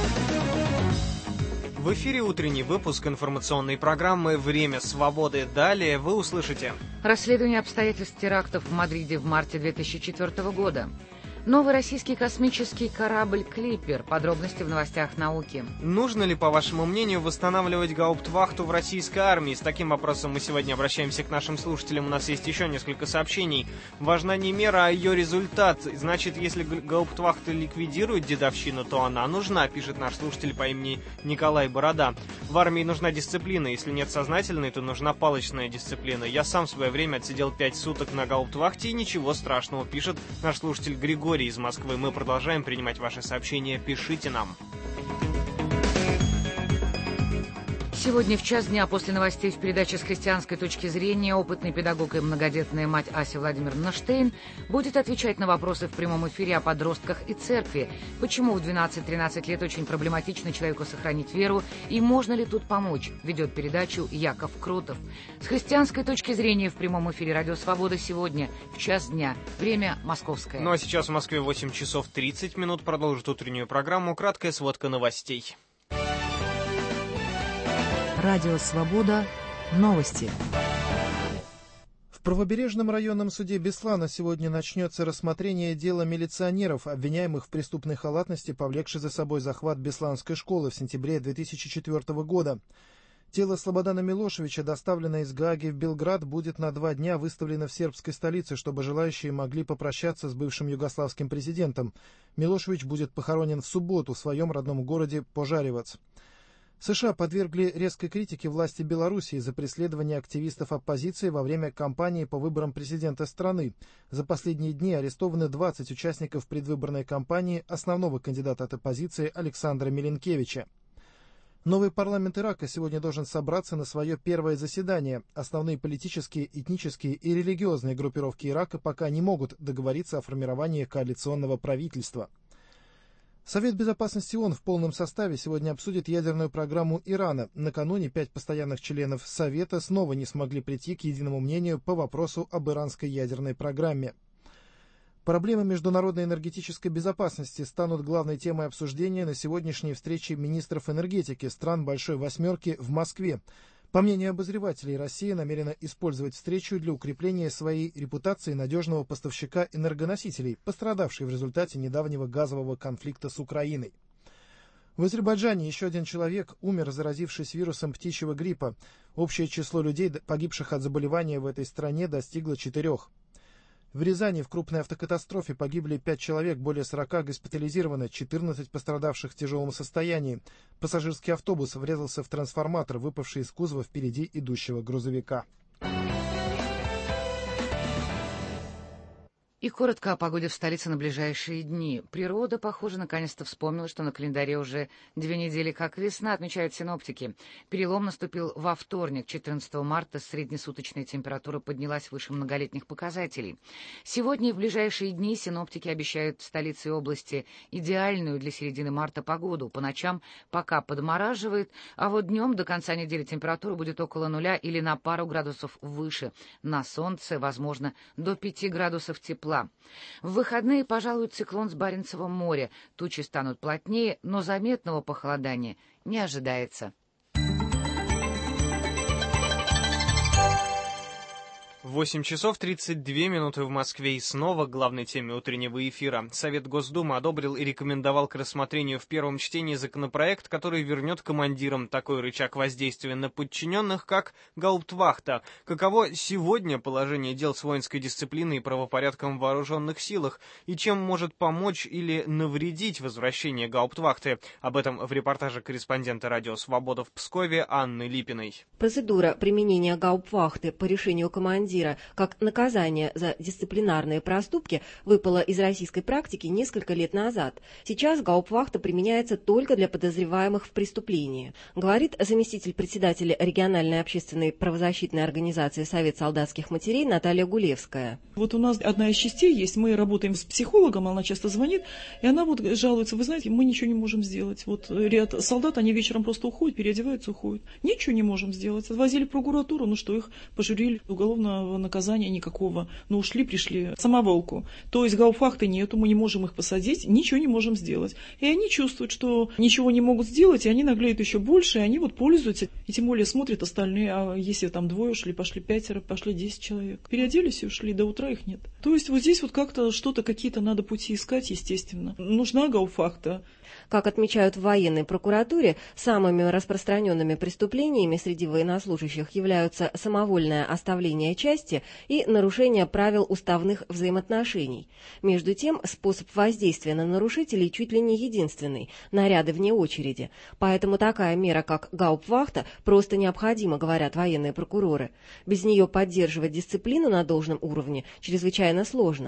В эфире утренний выпуск информационной программы «Время свободы». Далее вы услышите: расследование обстоятельств терактов в Мадриде в марте 2004 года. Новый российский космический корабль «Клиппер». Подробности в новостях науки. Нужно ли, по вашему мнению, восстанавливать гауптвахту в российской армии? С таким вопросом мы сегодня обращаемся к нашим слушателям. У нас есть еще несколько сообщений. Важна не мера, а ее результат. Значит, если гауптвахта ликвидирует дедовщину, то она нужна, пишет наш слушатель по имени Николай Борода. В армии нужна дисциплина. Если нет сознательной, то нужна палочная дисциплина. Я сам в свое время отсидел 5 суток на гауптвахте, и ничего страшного, пишет наш слушатель Григорий Григорий из Москвы. Мы продолжаем принимать ваши сообщения. Пишите нам. Сегодня в час дня после новостей в передаче «С христианской точки зрения» опытный педагог и многодетная мать Ася Владимировна Штейн будет отвечать на вопросы в прямом эфире о подростках и церкви. Почему в 12-13 лет очень проблематично человеку сохранить веру и можно ли тут помочь? Ведет передачу Яков Крутов. «С христианской точки зрения» в прямом эфире «Радио Свобода» сегодня в час дня. Время московское. Ну а сейчас в Москве 8 часов 30 минут. Продолжит утреннюю программу краткая сводка новостей. Радио «Свобода». Новости. В правобережном районном суде Беслана сегодня начнется рассмотрение дела милиционеров, обвиняемых в преступной халатности, повлекшей за собой захват Бесланской школы в сентябре 2004 года. Тело Слободана Милошевича, доставленное из Гааги в Белград, будет на 2 дня выставлено в сербской столице, чтобы желающие могли попрощаться с бывшим югославским президентом. Милошевич будет похоронен в субботу в своем родном городе Пожаревац. США подвергли резкой критике власти Белоруссии за преследование активистов оппозиции во время кампании по выборам президента страны. За последние дни арестованы 20 участников предвыборной кампании основного кандидата от оппозиции Александра Миленкевича. Новый парламент Ирака сегодня должен собраться на свое первое заседание. Основные политические, этнические и религиозные группировки Ирака пока не могут договориться о формировании коалиционного правительства. Совет Безопасности ООН в полном составе сегодня обсудит ядерную программу Ирана. Накануне 5 постоянных членов Совета снова не смогли прийти к единому мнению по вопросу об иранской ядерной программе. Проблемы международной энергетической безопасности станут главной темой обсуждения на сегодняшней встрече министров энергетики стран Большой Восьмерки в Москве. По мнению обозревателей, Россия намерена использовать встречу для укрепления своей репутации надежного поставщика энергоносителей, пострадавшей в результате недавнего газового конфликта с Украиной. В Азербайджане еще один человек умер, заразившись вирусом птичьего гриппа. Общее число людей, погибших от заболевания в этой стране, достигло 4. В Рязани в крупной автокатастрофе погибли 5 человек, более 40 госпитализированы, 14 пострадавших в тяжелом состоянии. Пассажирский автобус врезался в трансформатор, выпавший из кузова впереди идущего грузовика. И коротко о погоде в столице на ближайшие дни. Природа, похоже, наконец-то вспомнила, что на календаре уже 2 недели как весна, отмечают синоптики. Перелом наступил во вторник, 14 марта. Среднесуточная температура поднялась выше многолетних показателей. Сегодня и в ближайшие дни синоптики обещают в столице и области идеальную для середины марта погоду. По ночам пока подмораживает, а вот днем до конца недели температура будет около 0 или на пару градусов выше. На солнце, возможно, до 5 градусов тепла. В выходные пожалуй циклон с Баренцева моря. Тучи станут плотнее, но заметного похолодания не ожидается. 8 часов 32 минуты в Москве, и снова к главной теме утреннего эфира. Совет Госдумы одобрил и рекомендовал к рассмотрению в первом чтении законопроект, который вернет командирам такой рычаг воздействия на подчиненных, как гауптвахта. Каково сегодня положение дел с воинской дисциплиной и правопорядком в вооруженных силах, и чем может помочь или навредить возвращение гауптвахты? Об этом в репортаже корреспондента «Радио Свобода» в Пскове Анны Липиной. Процедура применения гауптвахты по решению командира как наказание за дисциплинарные проступки выпала из российской практики несколько лет назад. Сейчас гауптвахта применяется только для подозреваемых в преступлении, говорит заместитель председателя региональной общественной правозащитной организации «Совет солдатских матерей» Наталья Гулевская. Вот у нас одна из частей есть, мы работаем с психологом, она часто звонит, и она вот жалуется, вы знаете, мы ничего не можем сделать. Вот ряд солдат, они вечером просто уходят, переодеваются, уходят. Ничего не можем сделать. Отвозили в прокуратуру, ну что, их пожурили, уголовного наказания никакого. Но ушли, пришли самоволку. То есть гауптвахты нету, мы не можем их посадить, ничего не можем сделать. И они чувствуют, что ничего не могут сделать, и они наглеют еще больше, и они вот пользуются. И тем более смотрят остальные, а если там 2 ушли, пошли 5, пошли 10 человек. Переоделись и ушли, до утра их нет. То есть вот здесь вот как-то что-то, какие-то надо пути искать, естественно. Нужна гауптвахта. Как отмечают в военной прокуратуре, самыми распространенными преступлениями среди военнослужащих являются самовольное оставление части и нарушение правил уставных взаимоотношений. Между тем, способ воздействия на нарушителей чуть ли не единственный – наряды вне очереди. Поэтому такая мера, как гауптвахта, просто необходима, говорят военные прокуроры. Без нее поддерживать дисциплину на должном уровне чрезвычайно сложно.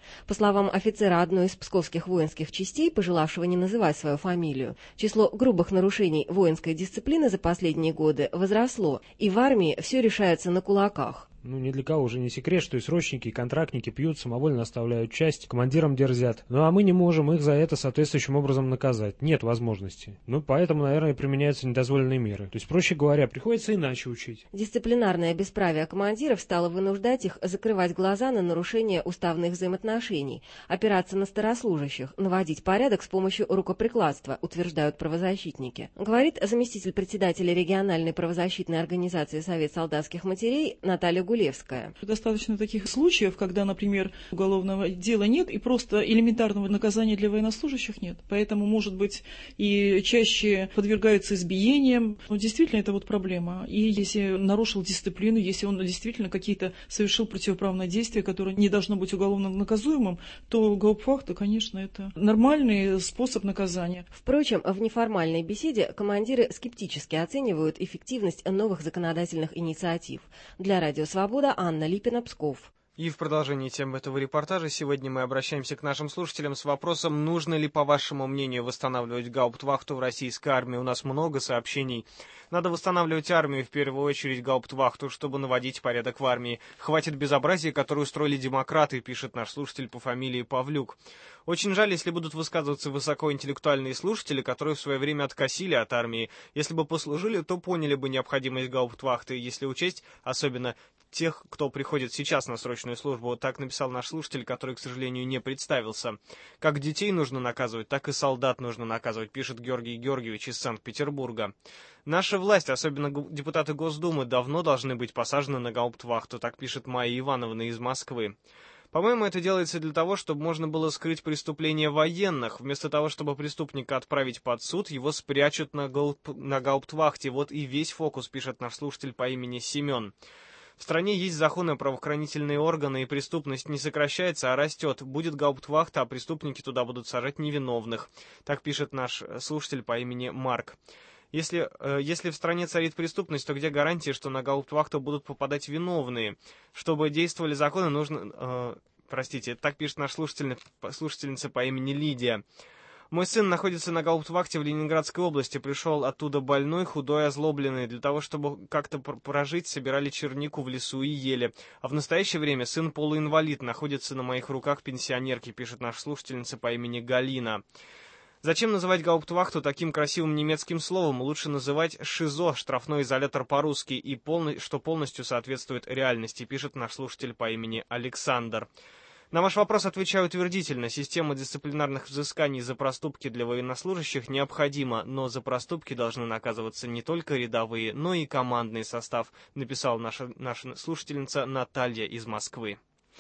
По словам офицера одной из псковских воинских частей, пожелавшего не называть свою фамилию, число грубых нарушений воинской дисциплины за последние годы возросло, и в армии все решается на кулаках. Ни для кого уже не секрет, что и срочники, и контрактники пьют, самовольно оставляют часть, командирам дерзят. А мы не можем их за это соответствующим образом наказать. Нет возможности. Поэтому, наверное, применяются недозволенные меры. То есть, проще говоря, приходится иначе учить. Дисциплинарное бесправие командиров стало вынуждать их закрывать глаза на нарушение уставных взаимоотношений, опираться на старослужащих, наводить порядок с помощью рукоприкладства, утверждают правозащитники. Говорит заместитель председателя региональной правозащитной организации «Совет солдатских матерей» Наталья Гулевская. Достаточно таких случаев, когда, например, уголовного дела нет и просто элементарного наказания для военнослужащих нет. Поэтому, может быть, и чаще подвергаются избиениям. Но действительно, это проблема. И если нарушил дисциплину, если он действительно какие-то совершил противоправные действия, которое не должно быть уголовно наказуемым, то гауптвахта, конечно, это нормальный способ наказания. Впрочем, в неформальной беседе командиры скептически оценивают эффективность новых законодательных инициатив. Для Радио Свобода Анна Липина, Псков. И в продолжении темы этого репортажа сегодня мы обращаемся к нашим слушателям с вопросом, нужно ли, по вашему мнению, восстанавливать гауптвахту в российской армии. У нас много сообщений. Надо восстанавливать армию, в первую очередь гауптвахту, чтобы наводить порядок в армии. Хватит безобразия, которое устроили демократы, пишет наш слушатель по фамилии Павлюк. Очень жаль, если будут высказываться высокоинтеллектуальные слушатели, которые в свое время откосили от армии. Если бы послужили, то поняли бы необходимость гауптвахты, если учесть особенно тех, кто приходит сейчас на срочную службу. Так написал наш слушатель, который, к сожалению, не представился. Как детей нужно наказывать, так и солдат нужно наказывать, пишет Георгий Георгиевич из Санкт-Петербурга. Наша власть, особенно депутаты Госдумы, давно должны быть посажены на гауптвахту, так пишет Майя Ивановна из Москвы. По-моему, это делается для того, чтобы можно было скрыть преступления военных. Вместо того, чтобы преступника отправить под суд, его спрячут на гауптвахте. Вот и весь фокус, пишет наш слушатель по имени Семен. В стране есть законы, правоохранительные органы, и преступность не сокращается, а растет. Будет гауптвахта, а преступники туда будут сажать невиновных. Так пишет наш слушатель по имени Марк. Если в стране царит преступность, то где гарантия, что на гауптвахту будут попадать виновные? Чтобы действовали законы, нужно... так пишет наша слушательница по имени Лидия. Мой сын находится на гауптвахте в Ленинградской области. Пришел оттуда больной, худой, озлобленный. Для того, чтобы как-то прожить, собирали чернику в лесу и ели. А в настоящее время сын полуинвалид, находится на моих руках пенсионерки, пишет наша слушательница по имени Галина. Зачем называть гауптвахту таким красивым немецким словом? Лучше называть ШИЗО, штрафной изолятор по-русски, и что полностью соответствует реальности, пишет наш слушатель по имени Александр. На ваш вопрос отвечаю утвердительно. Система дисциплинарных взысканий за проступки для военнослужащих необходима, но за проступки должны наказываться не только рядовые, но и командный состав, написала наша слушательница Наталья из Москвы.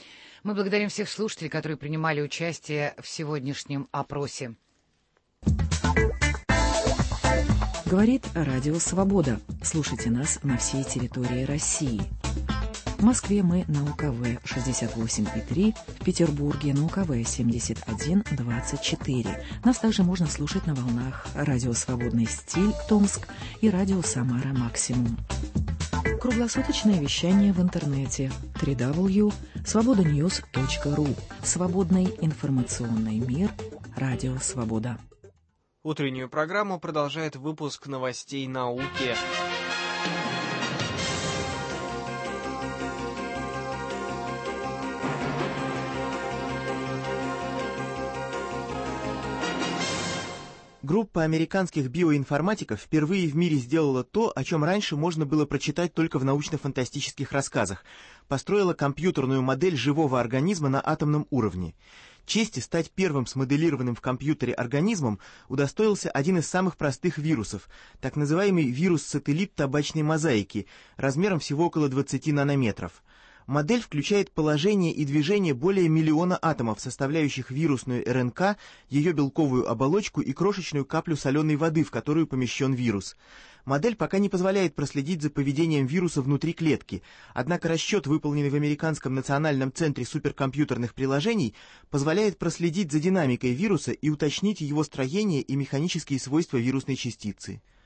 Мы благодарим всех слушателей, которые принимали участие в сегодняшнем опросе. Говорит Радио Свобода. Слушайте нас на всей территории России. В Москве мы на УКВ 68,3, в Петербурге на УКВ 71,24. Нас также можно слушать на волнах Радио Свободный стиль Томск и Радио Самара Максимум. Круглосуточное вещание в интернете www.svobodanews.ru. Свободный информационный мир. Радио Свобода. Утреннюю программу продолжает выпуск новостей науки. Группа американских биоинформатиков впервые в мире сделала то, о чем раньше можно было прочитать только в научно-фантастических рассказах. Построила компьютерную модель живого организма на атомном уровне. Чести стать первым смоделированным в компьютере организмом удостоился один из самых простых вирусов, так называемый вирус-сателлит табачной мозаики, размером всего около 20 нанометров. Модель включает положение и движение более миллиона атомов, составляющих вирусную РНК, ее белковую оболочку и крошечную каплю соленой воды, в которую помещен вирус. Модель пока не позволяет проследить за поведением вируса внутри клетки, однако расчет, выполненный в Американском национальном центре суперкомпьютерных приложений, позволяет проследить за динамикой вируса и уточнить его строение и механические свойства вирусной частицы.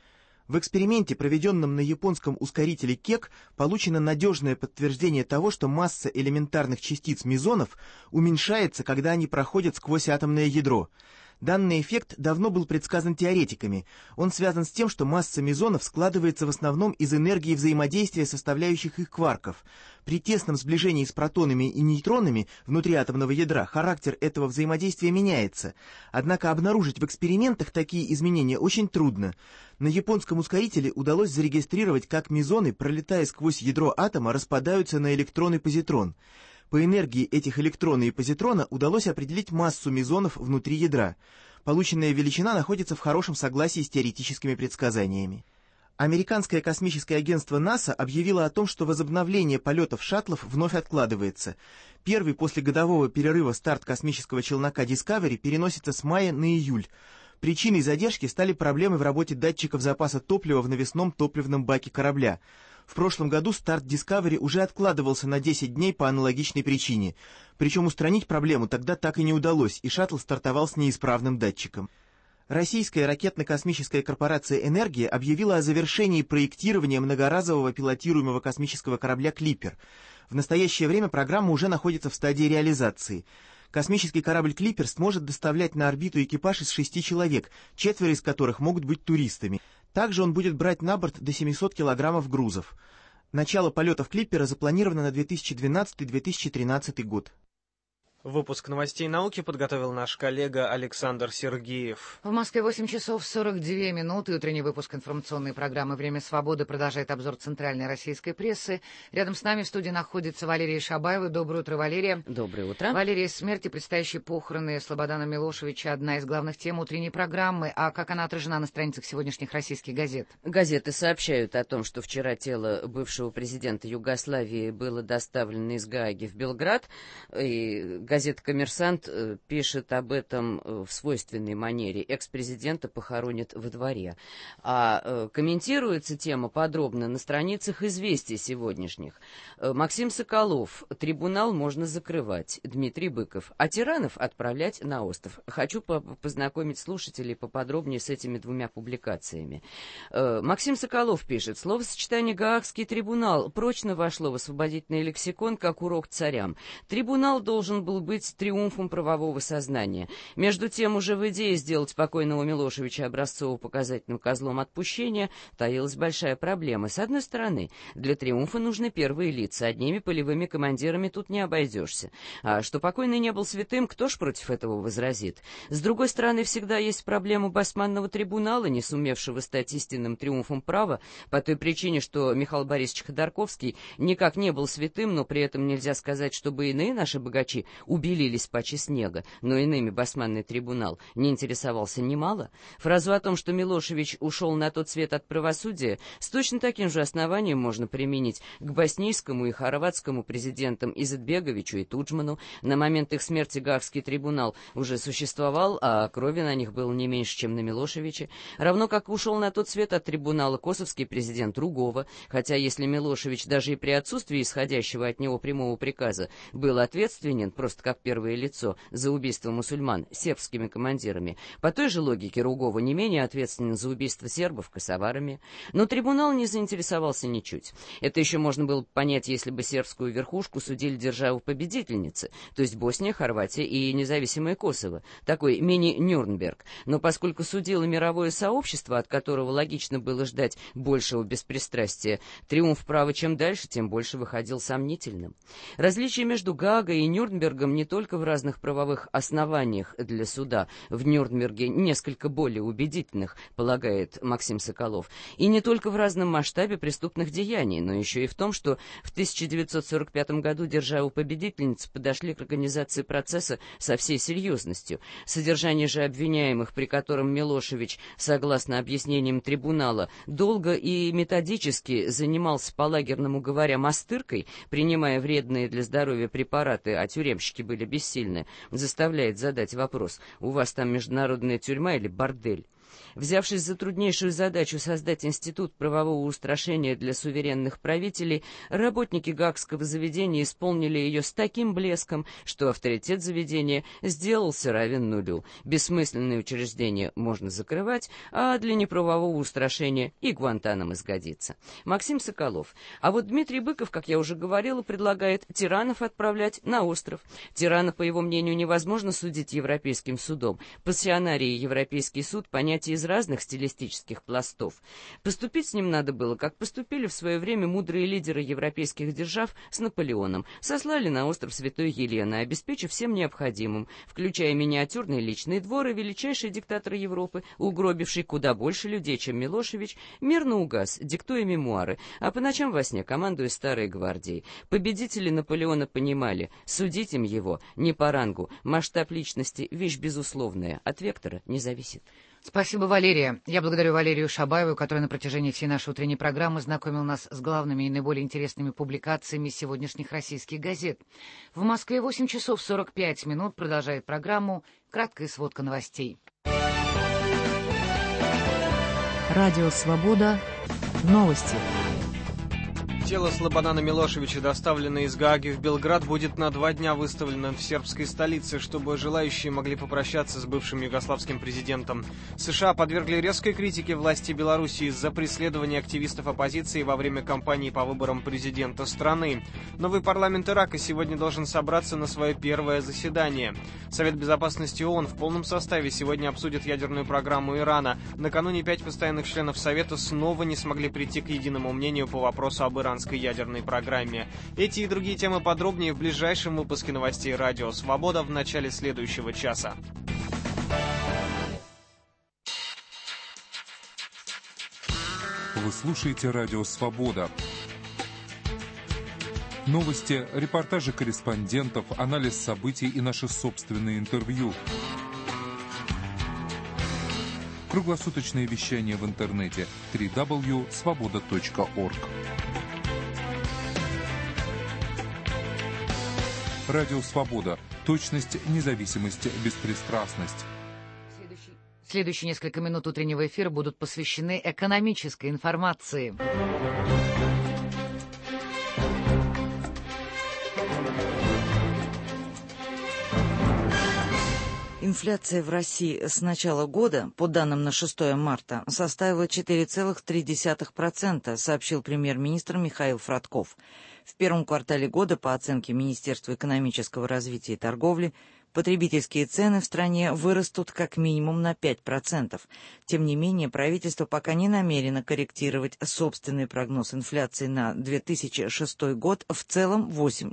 В эксперименте, проведенном на японском ускорителе КЕК, получено надежное подтверждение того, что масса элементарных частиц мезонов уменьшается, когда они проходят сквозь атомное ядро. Данный эффект давно был предсказан теоретиками. Он связан с тем, что масса мезонов складывается в основном из энергии взаимодействия составляющих их кварков. При тесном сближении с протонами и нейтронами внутри атомного ядра характер этого взаимодействия меняется. Однако обнаружить в экспериментах такие изменения очень трудно. На японском ускорителе удалось зарегистрировать, как мезоны, пролетая сквозь ядро атома, распадаются на электрон и позитрон. По энергии этих электрона и позитрона удалось определить массу мезонов внутри ядра. Полученная величина находится в хорошем согласии с теоретическими предсказаниями. Американское космическое агентство НАСА объявило о том, что возобновление полетов шаттлов вновь откладывается. Первый после годового перерыва старт космического челнока Discovery переносится с мая на июль. Причиной задержки стали проблемы в работе датчиков запаса топлива в навесном топливном баке корабля. В прошлом году старт Discovery уже откладывался на 10 дней по аналогичной причине. Причем устранить проблему тогда так и не удалось, и шаттл стартовал с неисправным датчиком. Российская ракетно-космическая корпорация «Энергия» объявила о завершении проектирования многоразового пилотируемого космического корабля «Клиппер». В настоящее время программа уже находится в стадии реализации. Космический корабль «Клиппер» сможет доставлять на орбиту экипаж из 6 человек, 4 из которых могут быть туристами. Также он будет брать на борт до 700 килограммов грузов. Начало полетов «Клиппера» запланировано на 2012-2013 год. Выпуск новостей науки подготовил наш коллега Александр Сергеев. В Москве 8 часов 42 минуты. Утренний выпуск информационной программы «Время свободы» продолжает обзор центральной российской прессы. Рядом с нами в студии находится Валерия Шабаева. Доброе утро, Валерия. Доброе утро. Валерия, смерть и предстоящие похороны Слободана Милошевича — одна из главных тем утренней программы. А как она отражена на страницах сегодняшних российских газет? Газеты сообщают о том, что вчера тело бывшего президента Югославии было доставлено из Гааги в Белград. И газета «Коммерсант» пишет об этом в свойственной манере. Экс-президента похоронят во дворе. А комментируется тема подробно на страницах «Известий» сегодняшних. Максим Соколов. Трибунал можно закрывать. Дмитрий Быков. А тиранов отправлять на остров. Хочу познакомить слушателей поподробнее с этими двумя публикациями. Максим Соколов пишет. Словосочетание «Гаагский трибунал» прочно вошло в освободительный лексикон как урок царям. Трибунал должен был быть триумфом правового сознания. Между тем, уже в идее сделать покойного Милошевича образцово-показательным козлом отпущения таилась большая проблема. С одной стороны, для триумфа нужны первые лица. Одними полевыми командирами тут не обойдешься. А что покойный не был святым, кто ж против этого возразит? С другой стороны, всегда есть проблема басманного трибунала, не сумевшего стать истинным триумфом права, по той причине, что Михаил Борисович Ходорковский никак не был святым, но при этом нельзя сказать, чтобы иные наши богачи убелились паче снега, но иными басманный трибунал не интересовался немало. Фразу о том, что Милошевич ушел на тот свет от правосудия, с точно таким же основанием можно применить к боснийскому и хорватскому президентам Изетбеговичу и Туджману. На момент их смерти Гаагский трибунал уже существовал, а крови на них было не меньше, чем на Милошевиче. Равно как ушел на тот свет от трибунала косовский президент Ругова, хотя если Милошевич даже и при отсутствии исходящего от него прямого приказа был ответственен, просто как первое лицо, за убийство мусульман сербскими командирами, по той же логике Ругова не менее ответственен за убийство сербов косоварами. Но трибунал не заинтересовался ничуть. Это еще можно было понять, если бы сербскую верхушку судили державу-победительницы, то есть Босния, Хорватия и независимое Косово, такой мини-Нюрнберг. Но поскольку судило мировое сообщество, от которого логично было ждать большего беспристрастия, триумф права чем дальше, тем больше выходил сомнительным. Различие между Гаагой и Нюрнбергом не только в разных правовых основаниях для суда, в Нюрнберге несколько более убедительных, полагает Максим Соколов, и не только в разном масштабе преступных деяний, но еще и в том, что в 1945 году державы-победительницы подошли к организации процесса со всей серьезностью. Содержание же обвиняемых, при котором Милошевич, согласно объяснениям трибунала, долго и методически занимался, по-лагерному говоря, мастыркой, принимая вредные для здоровья препараты, а тюремщики были бессильны, заставляет задать вопрос: у вас там международная тюрьма или бордель? Взявшись за труднейшую задачу создать институт правового устрашения для суверенных правителей, работники Гаагского заведения исполнили ее с таким блеском, что авторитет заведения сделался равен нулю. Бессмысленные учреждения можно закрывать, а для неправового устрашения и Гуантанамо сгодится. Максим Соколов. А вот Дмитрий Быков, как я уже говорила, предлагает тиранов отправлять на остров. Тирана, по его мнению, невозможно судить Европейским судом. Пассионарий и Европейский суд — понятия из разных стилистических пластов. Поступить с ним надо было, как поступили в свое время мудрые лидеры европейских держав с Наполеоном. Сослали на остров Святой Елены, обеспечив всем необходимым, включая миниатюрный личный двор, и величайший диктатор Европы, угробивший куда больше людей, чем Милошевич, мирно угас, диктуя мемуары, а по ночам во сне командуя старой гвардией. Победители Наполеона понимали, судить им его не по рангу, масштаб личности — вещь безусловная, от вектора не зависит. Спасибо, Валерия. Я благодарю Валерию Шабаеву, которая на протяжении всей нашей утренней программы знакомил нас с главными и наиболее интересными публикациями сегодняшних российских газет. В Москве 8 часов 45 минут продолжает программу «Краткая сводка новостей». Радио «Свобода». Новости. Тело Слободана Милошевича, доставленное из Гааги в Белград, будет на 2 дня выставлено в сербской столице, чтобы желающие могли попрощаться с бывшим югославским президентом. США подвергли резкой критике власти Беларуси из-за преследования активистов оппозиции во время кампании по выборам президента страны. Новый парламент Ирака сегодня должен собраться на свое первое заседание. Совет безопасности ООН в полном составе сегодня обсудит ядерную программу Ирана. Накануне 5 постоянных членов Совета снова не смогли прийти к единому мнению по вопросу об иранской ядерной программе. Эти и другие темы подробнее в ближайшем выпуске новостей «Радио Свобода» в начале следующего часа. Вы слушаете «Радио Свобода». Новости, репортажи корреспондентов, анализ событий и наши собственные интервью. Круглосуточное вещание в интернете www.svoboda.org. Радио «Свобода». Точность, независимость, беспристрастность. Следующие несколько минут утреннего эфира будут посвящены экономической информации. Инфляция в России с начала года, по данным на 6 марта, составила 4,3%, сообщил премьер-министр Михаил Фродков. В первом квартале года, по оценке Министерства экономического развития и торговли, потребительские цены в стране вырастут как минимум на 5%. Тем не менее, правительство пока не намерено корректировать собственный прогноз инфляции на 2006 год в целом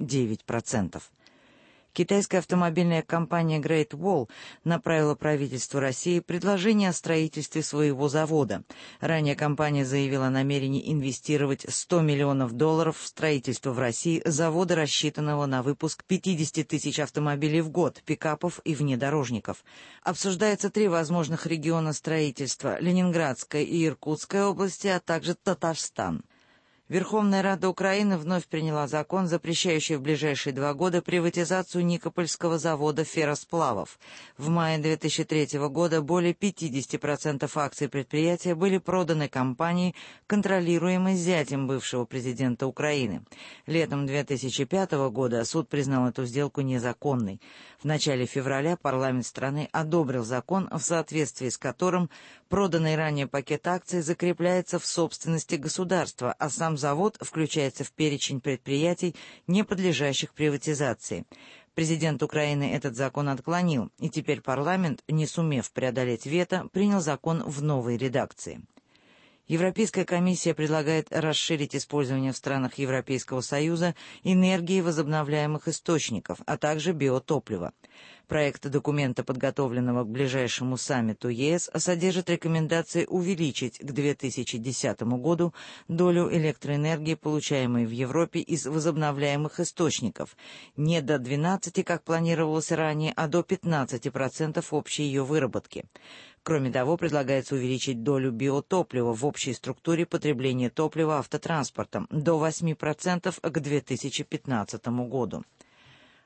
8-9%. Китайская автомобильная компания Great Wall направила правительству России предложение о строительстве своего завода. Ранее компания заявила о намерении инвестировать $100 миллионов в строительство в России завода, рассчитанного на выпуск 50 тысяч автомобилей в год, пикапов и внедорожников. Обсуждается 3 возможных региона строительства – Ленинградская и Иркутская области, а также Татарстан. Верховная Рада Украины вновь приняла закон, запрещающий в ближайшие 2 года приватизацию Никопольского завода ферросплавов. В мае 2003 года более 50% акций предприятия были проданы компании, контролируемой зятем бывшего президента Украины. Летом 2005 года суд признал эту сделку незаконной. В начале февраля парламент страны одобрил закон, в соответствии с которым проданный ранее пакет акций закрепляется в собственности государства, а сам завод включается в перечень предприятий, не подлежащих приватизации. Президент Украины этот закон отклонил, и теперь парламент, не сумев преодолеть вето, принял закон в новой редакции. Европейская комиссия предлагает расширить использование в странах Европейского Союза энергии возобновляемых источников, а также биотоплива. Проект документа, подготовленного к ближайшему саммиту ЕС, содержит рекомендации увеличить к 2010 году долю электроэнергии, получаемой в Европе из возобновляемых источников, не до 12%, как планировалось ранее, а до 15% общей ее выработки. Кроме того, предлагается увеличить долю биотоплива в общей структуре потребления топлива автотранспортом до 8% к 2015 году.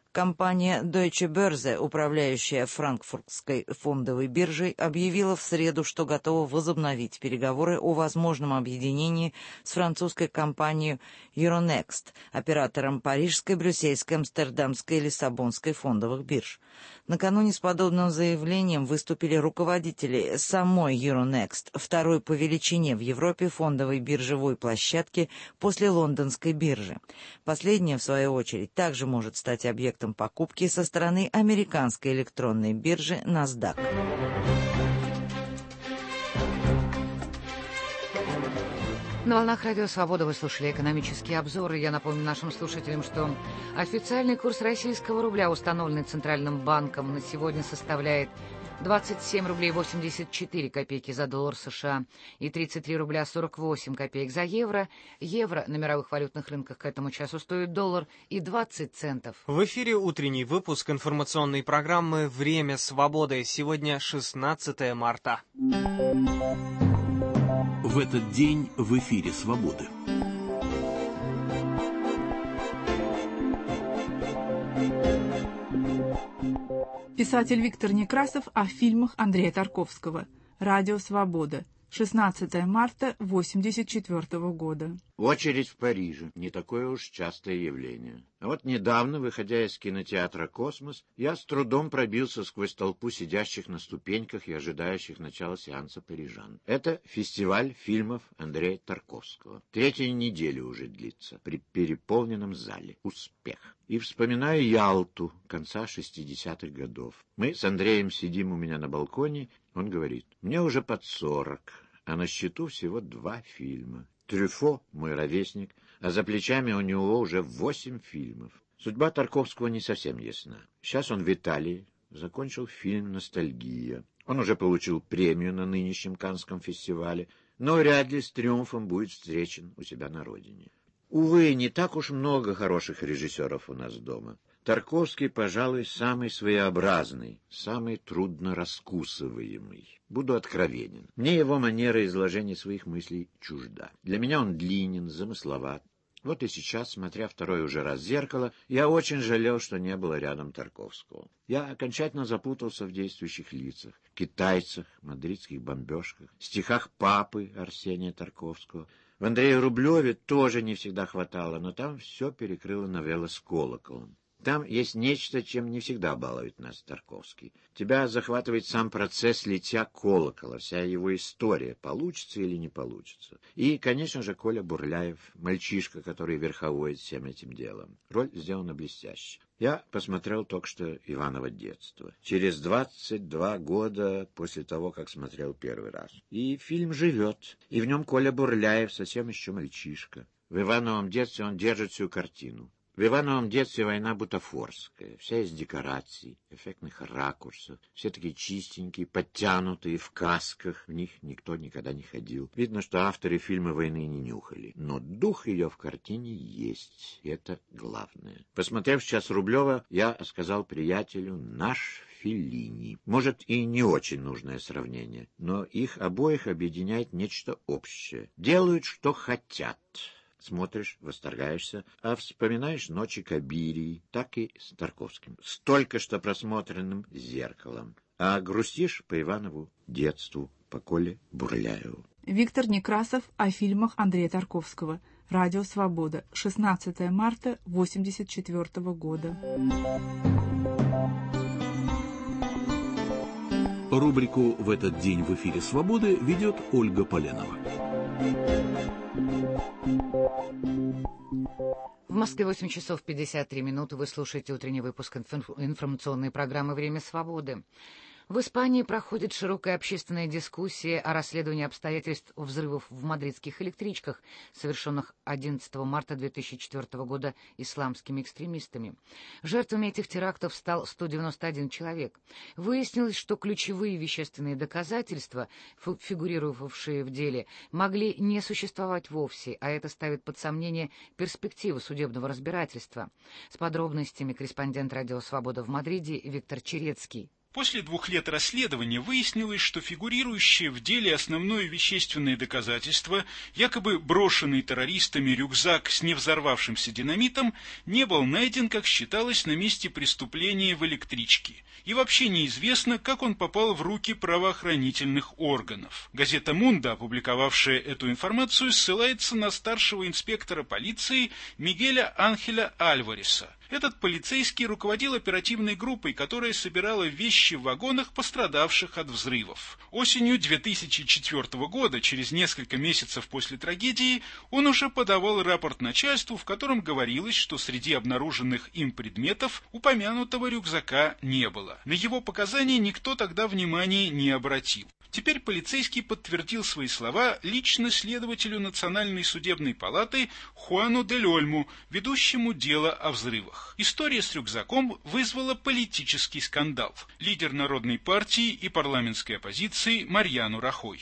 Компания Deutsche Börse, управляющая франкфуртской фондовой биржей, объявила в среду, что готова возобновить переговоры о возможном объединении с французской компанией Euronext, оператором парижской, брюссельской, амстердамской и лиссабонской фондовых бирж. Накануне с подобным заявлением выступили руководители самой Euronext, второй по величине в Европе фондовой биржевой площадки после лондонской биржи. Последняя, в свою очередь, также может стать объектом покупки со стороны американской электронной биржи NASDAQ. На волнах Радио Свобода вы слушали экономические обзоры. Я напомню нашим слушателям, что официальный курс российского рубля, установленный Центральным банком, на сегодня составляет 27 рублей 84 копейки за доллар США и 33 рубля 48 копеек за евро. Евро на мировых валютных рынках к этому часу стоит $1 и 20 центов. В эфире утренний выпуск информационной программы «Время свободы». Сегодня 16 марта. В этот день в эфире «Свободы». Писатель Виктор Некрасов о фильмах Андрея Тарковского. Радио «Свобода». 16 марта 1984 года. Очередь в Париже. Не такое уж частое явление. А вот недавно, выходя из кинотеатра «Космос», я с трудом пробился сквозь толпу сидящих на ступеньках и ожидающих начала сеанса парижан. Это фестиваль фильмов Андрея Тарковского. 3-ю неделю уже длится, при переполненном зале. Успех. И вспоминаю Ялту конца 60-х годов. Мы с Андреем сидим у меня на балконе. Он говорит: мне уже под 40, а на счету всего 2 фильма. Трюфо — мой ровесник, а за плечами у него уже 8 фильмов. Судьба Тарковского не совсем ясна. Сейчас он в Италии, закончил фильм «Ностальгия». Он уже получил премию на нынешнем Каннском фестивале, но вряд ли с триумфом будет встречен у себя на родине. Увы, не так уж много хороших режиссеров у нас дома. Тарковский, пожалуй, самый своеобразный, самый трудно раскусываемый. Буду откровенен. Мне его манера изложения своих мыслей чужда. Для меня он длинен, замысловат. Вот и сейчас, смотря второй уже раз «Зеркало», я очень жалел, что не было рядом Тарковского. Я окончательно запутался в действующих лицах, китайцах, мадридских бомбежках, стихах папы Арсения Тарковского. В Андрее Рублеве тоже не всегда хватало, но там все перекрыла новелла с колоколом. Там есть нечто, чем не всегда балует нас Тарковский. Тебя захватывает сам процесс литья колокола, вся его история, получится или не получится. И, конечно же, Коля Бурляев, мальчишка, который верховодит всем этим делом. Роль сделана блестяще. Я посмотрел только что «Иваново детство». Через 22 года после того, как смотрел первый раз. И фильм живет. И в нем Коля Бурляев совсем еще мальчишка. В «Ивановом детстве» он держит всю картину. В «Ивановом детстве» война бутафорская, вся из декораций, эффектных ракурсов, все такие чистенькие, подтянутые, в касках, в них никто никогда не ходил. Видно, что авторы фильма «Войны» не нюхали, но дух ее в картине есть, и это главное. Посмотрев сейчас Рублева, я сказал приятелю: наш Феллини. Может, и не очень нужное сравнение, но их обоих объединяет нечто общее. Делают, что хотят. Смотришь, восторгаешься, а вспоминаешь «Ночи Кабирии», так и с Тарковским, с только что просмотренным «Зеркалом», а грустишь по Иванову детству, по Коле Бурляеву. Виктор Некрасов о фильмах Андрея Тарковского. Радио «Свобода». 16 марта 1984 года. Рубрику «В этот день в эфире «Свободы» ведет Ольга Поленова. В Москве 8 часов 53 минуты. Вы слушаете утренний выпуск информационной программы «Время свободы». В Испании проходит широкая общественная дискуссия о расследовании обстоятельств взрывов в мадридских электричках, совершенных 11 марта 2004 года исламскими экстремистами. Жертвами этих терактов стал 191 человек. Выяснилось, что ключевые вещественные доказательства, фигурировавшие в деле, могли не существовать вовсе, а это ставит под сомнение перспективы судебного разбирательства. С подробностями корреспондент «Радио Свобода» в Мадриде Виктор Черецкий. После 2 лет расследования выяснилось, что фигурирующее в деле основное вещественное доказательство, якобы брошенный террористами рюкзак с невзорвавшимся динамитом, не был найден, как считалось, на месте преступления в электричке. И вообще неизвестно, как он попал в руки правоохранительных органов. Газета «Мундо», опубликовавшая эту информацию, ссылается на старшего инспектора полиции Мигеля Анхеля Альвареса. Этот полицейский руководил оперативной группой, которая собирала вещи в вагонах, пострадавших от взрывов. Осенью 2004 года, через несколько месяцев после трагедии, он уже подавал рапорт начальству, в котором говорилось, что среди обнаруженных им предметов упомянутого рюкзака не было. На его показания никто тогда внимания не обратил. Теперь полицейский подтвердил свои слова лично следователю Национальной судебной палаты Хуану дель Ольму, ведущему дело о взрывах. История с рюкзаком вызвала политический скандал. Лидер Народной партии и парламентской оппозиции Марьяну Рахой.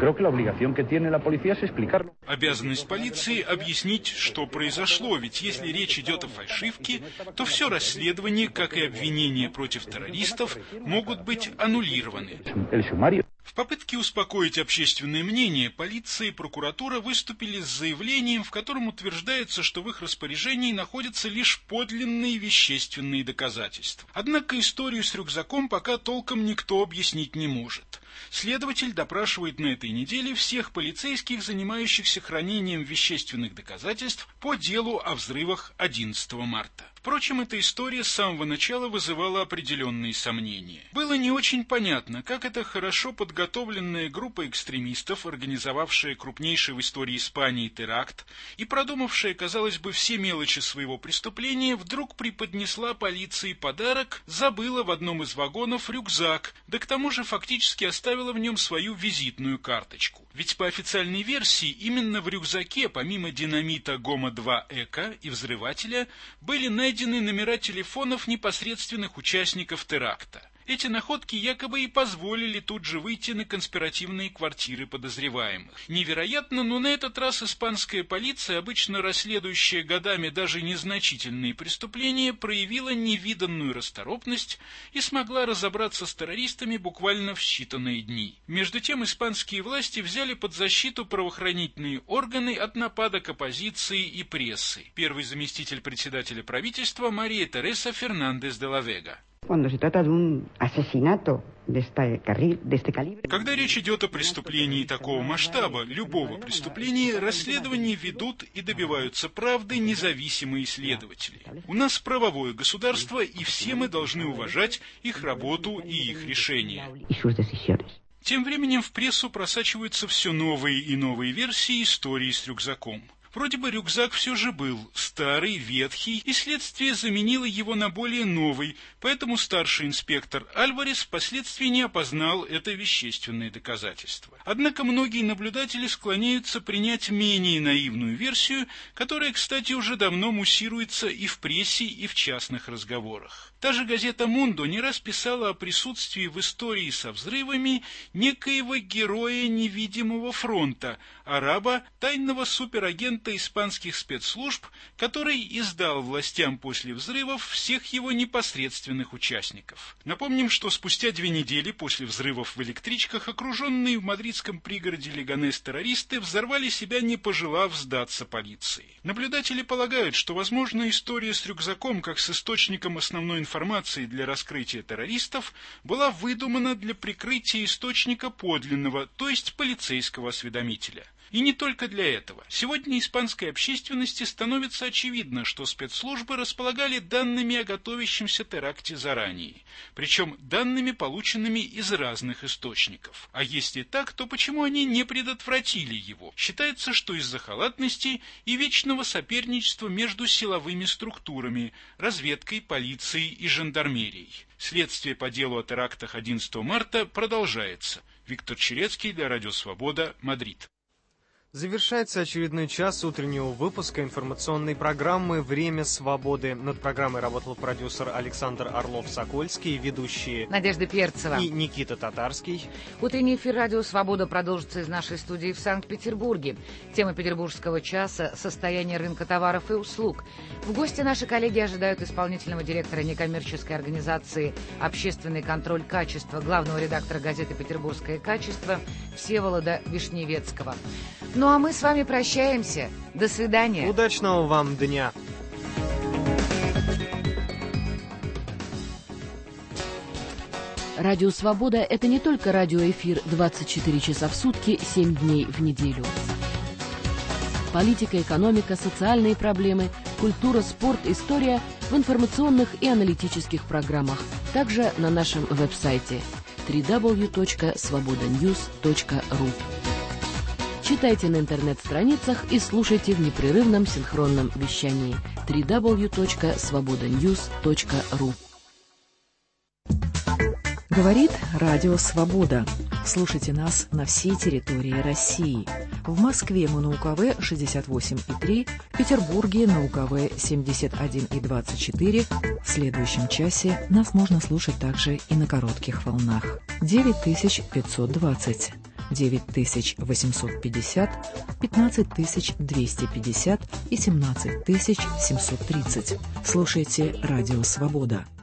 Обязанность полиции объяснить, что произошло, ведь если речь идет о фальшивке, то все расследование, как и обвинения против террористов, могут быть аннулированы. В попытке успокоить общественное мнение, полиция и прокуратура выступили с заявлением, в котором утверждается, что в их распоряжении находятся лишь подлинные вещественные доказательства. Однако историю с рюкзаком пока толком никто объяснить не может. Следователь допрашивает на этой неделе всех полицейских, занимающихся хранением вещественных доказательств по делу о взрывах 11 марта. Впрочем, эта история с самого начала вызывала определенные сомнения. Было не очень понятно, как эта хорошо подготовленная группа экстремистов, организовавшая крупнейший в истории Испании теракт и продумавшая, казалось бы, все мелочи своего преступления, вдруг преподнесла полиции подарок, забыла в одном из вагонов рюкзак, да к тому же фактически оставила в нем свою визитную карточку. Ведь по официальной версии именно в рюкзаке, помимо динамита ГОМА-2 ЭКО и взрывателя, были найдены номера телефонов непосредственных участников теракта. Эти находки якобы и позволили тут же выйти на конспиративные квартиры подозреваемых. Невероятно, но на этот раз испанская полиция, обычно расследующая годами даже незначительные преступления, проявила невиданную расторопность и смогла разобраться с террористами буквально в считанные дни. Между тем, испанские власти взяли под защиту правоохранительные органы от нападок оппозиции и прессы. Первый заместитель председателя правительства Мария Тереса Фернандес де ла Вега. Когда речь идет о преступлении такого масштаба, любого преступления, расследования ведут и добиваются правды независимые следователи. У нас правовое государство, и все мы должны уважать их работу и их решения. Тем временем в прессу просачиваются все новые и новые версии истории с рюкзаком. Вроде бы рюкзак все же был старый, ветхий, и следствие заменило его на более новый, поэтому старший инспектор Альварес впоследствии не опознал это вещественное доказательство. Однако многие наблюдатели склоняются принять менее наивную версию, которая, кстати, уже давно муссируется и в прессе, и в частных разговорах. Та же газета «Мундо» не раз писала о присутствии в истории со взрывами некоего героя невидимого фронта, араба, тайного суперагента испанских спецслужб, который издал властям после взрывов всех его непосредственных участников. Напомним, что спустя 2 недели после взрывов в электричках окруженные в мадридском пригороде Леганес террористы взорвали себя, не пожелав сдаться полиции. Наблюдатели полагают, что, возможно, история с рюкзаком, как с источником основной информации для раскрытия террористов, была выдумана для прикрытия источника подлинного, то есть полицейского осведомителя. И не только для этого. Сегодня испанской общественности становится очевидно, что спецслужбы располагали данными о готовящемся теракте заранее, причем данными, полученными из разных источников. А если так, то почему они не предотвратили его? Считается, что из-за халатности и вечного соперничества между силовыми структурами, разведкой, полицией и жандармерией. Следствие по делу о терактах 11 марта продолжается. Виктор Черецкий для Радио Свобода, Мадрид. Завершается очередной час утреннего выпуска информационной программы «Время свободы». Над программой работал продюсер Александр Орлов-Сокольский, ведущие Надежда Перцева и Никита Татарский. Утренний эфир «Радио Свобода» продолжится из нашей студии в Санкт-Петербурге. Тема петербургского часа – состояние рынка товаров и услуг. В гости наши коллеги ожидают исполнительного директора некоммерческой организации «Общественный контроль качества», главного редактора газеты «Петербургское качество» Всеволода Вишневецкого. Ну а мы с вами прощаемся. До свидания. Удачного вам дня. Радио «Свобода» — это не только радиоэфир 24 часа в сутки, 7 дней в неделю. Политика, экономика, социальные проблемы, культура, спорт, история в информационных и аналитических программах. Также на нашем веб-сайте www.svobodanews.ru. Читайте на интернет-страницах и слушайте в непрерывном синхронном вещании www.svobodanews.ru. Говорит Радио Свобода. Слушайте нас на всей территории России. В Москве мы на УКВ 68,3, в Петербурге на УКВ 71,24. В следующем часе нас можно слушать также и на коротких волнах. 9520, 9850, 15250 и 17730. Слушайте Радио Свобода.